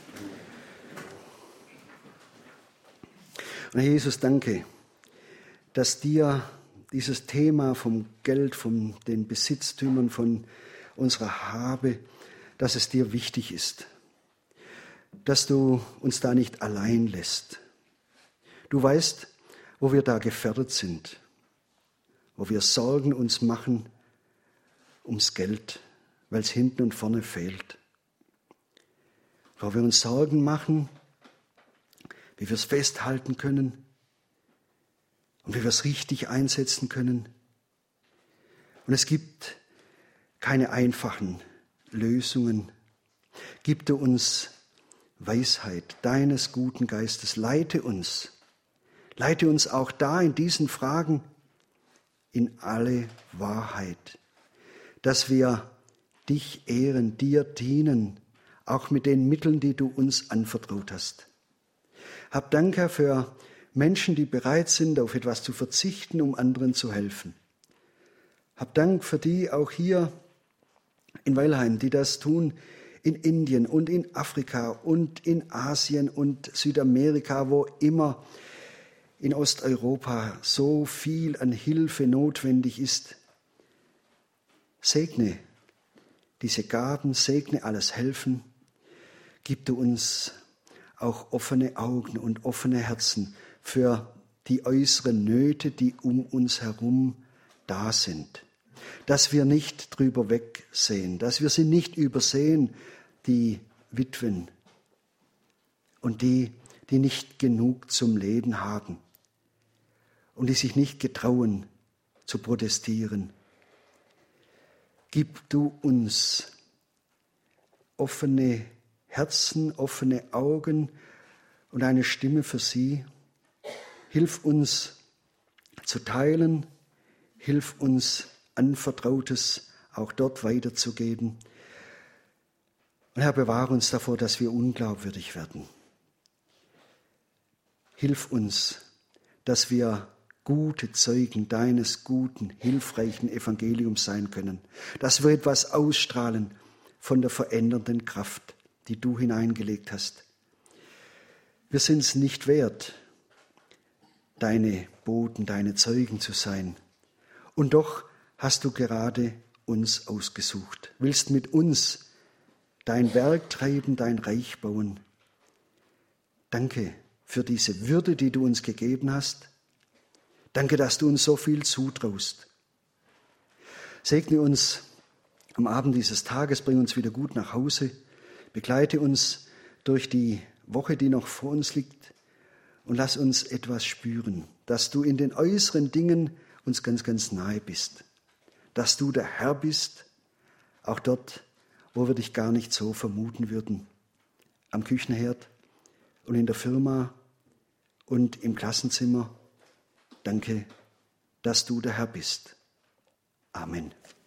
A: Und Herr Jesus, danke, dass dir dieses Thema vom Geld, von den Besitztümern, von unserer Habe, dass es dir wichtig ist, dass du uns da nicht allein lässt. Du weißt, wo wir da gefährdet sind, wo wir Sorgen uns machen ums Geld, weil es hinten und vorne fehlt. Wo wir uns Sorgen machen, wie wir es festhalten können und wie wir es richtig einsetzen können. Und es gibt keine einfachen Lösungen. Gib du uns Weisheit deines guten Geistes. Leite uns. Leite uns auch da in diesen Fragen in alle Wahrheit, dass wir dich ehren, dir dienen, auch mit den Mitteln, die du uns anvertraut hast. Hab Dank, Herr, für Menschen, die bereit sind, auf etwas zu verzichten, um anderen zu helfen. Hab Dank für die auch hier in Weilheim, die das tun, in Indien und in Afrika und in Asien und Südamerika, wo immer in Osteuropa so viel an Hilfe notwendig ist. Segne diese Gaben, segne alles Helfen. Gib du uns auch offene Augen und offene Herzen für die äußeren Nöte, die um uns herum da sind. Dass wir nicht drüber wegsehen, dass wir sie nicht übersehen, die Witwen und die, die nicht genug zum Leben haben und die sich nicht getrauen zu protestieren. Gib du uns offene Herzen, offene Augen und eine Stimme für sie. Hilf uns zu teilen, hilf uns Anvertrautes auch dort weiterzugeben. Und Herr, bewahre uns davor, dass wir unglaubwürdig werden. Hilf uns, dass wir gute Zeugen deines guten, hilfreichen Evangeliums sein können, dass wir etwas ausstrahlen von der verändernden Kraft, die du hineingelegt hast. Wir sind es nicht wert, deine Boten, deine Zeugen zu sein. Und doch hast du gerade uns ausgesucht, willst mit uns dein Werk treiben, dein Reich bauen. Danke für diese Würde, die du uns gegeben hast. Danke, dass du uns so viel zutraust. Segne uns am Abend dieses Tages, bring uns wieder gut nach Hause, begleite uns durch die Woche, die noch vor uns liegt, und lass uns etwas spüren, dass du in den äußeren Dingen uns ganz, ganz nahe bist, dass du der Herr bist, auch dort, wo wir dich gar nicht so vermuten würden, am Küchenherd und in der Firma und im Klassenzimmer. Danke, dass du der Herr bist. Amen.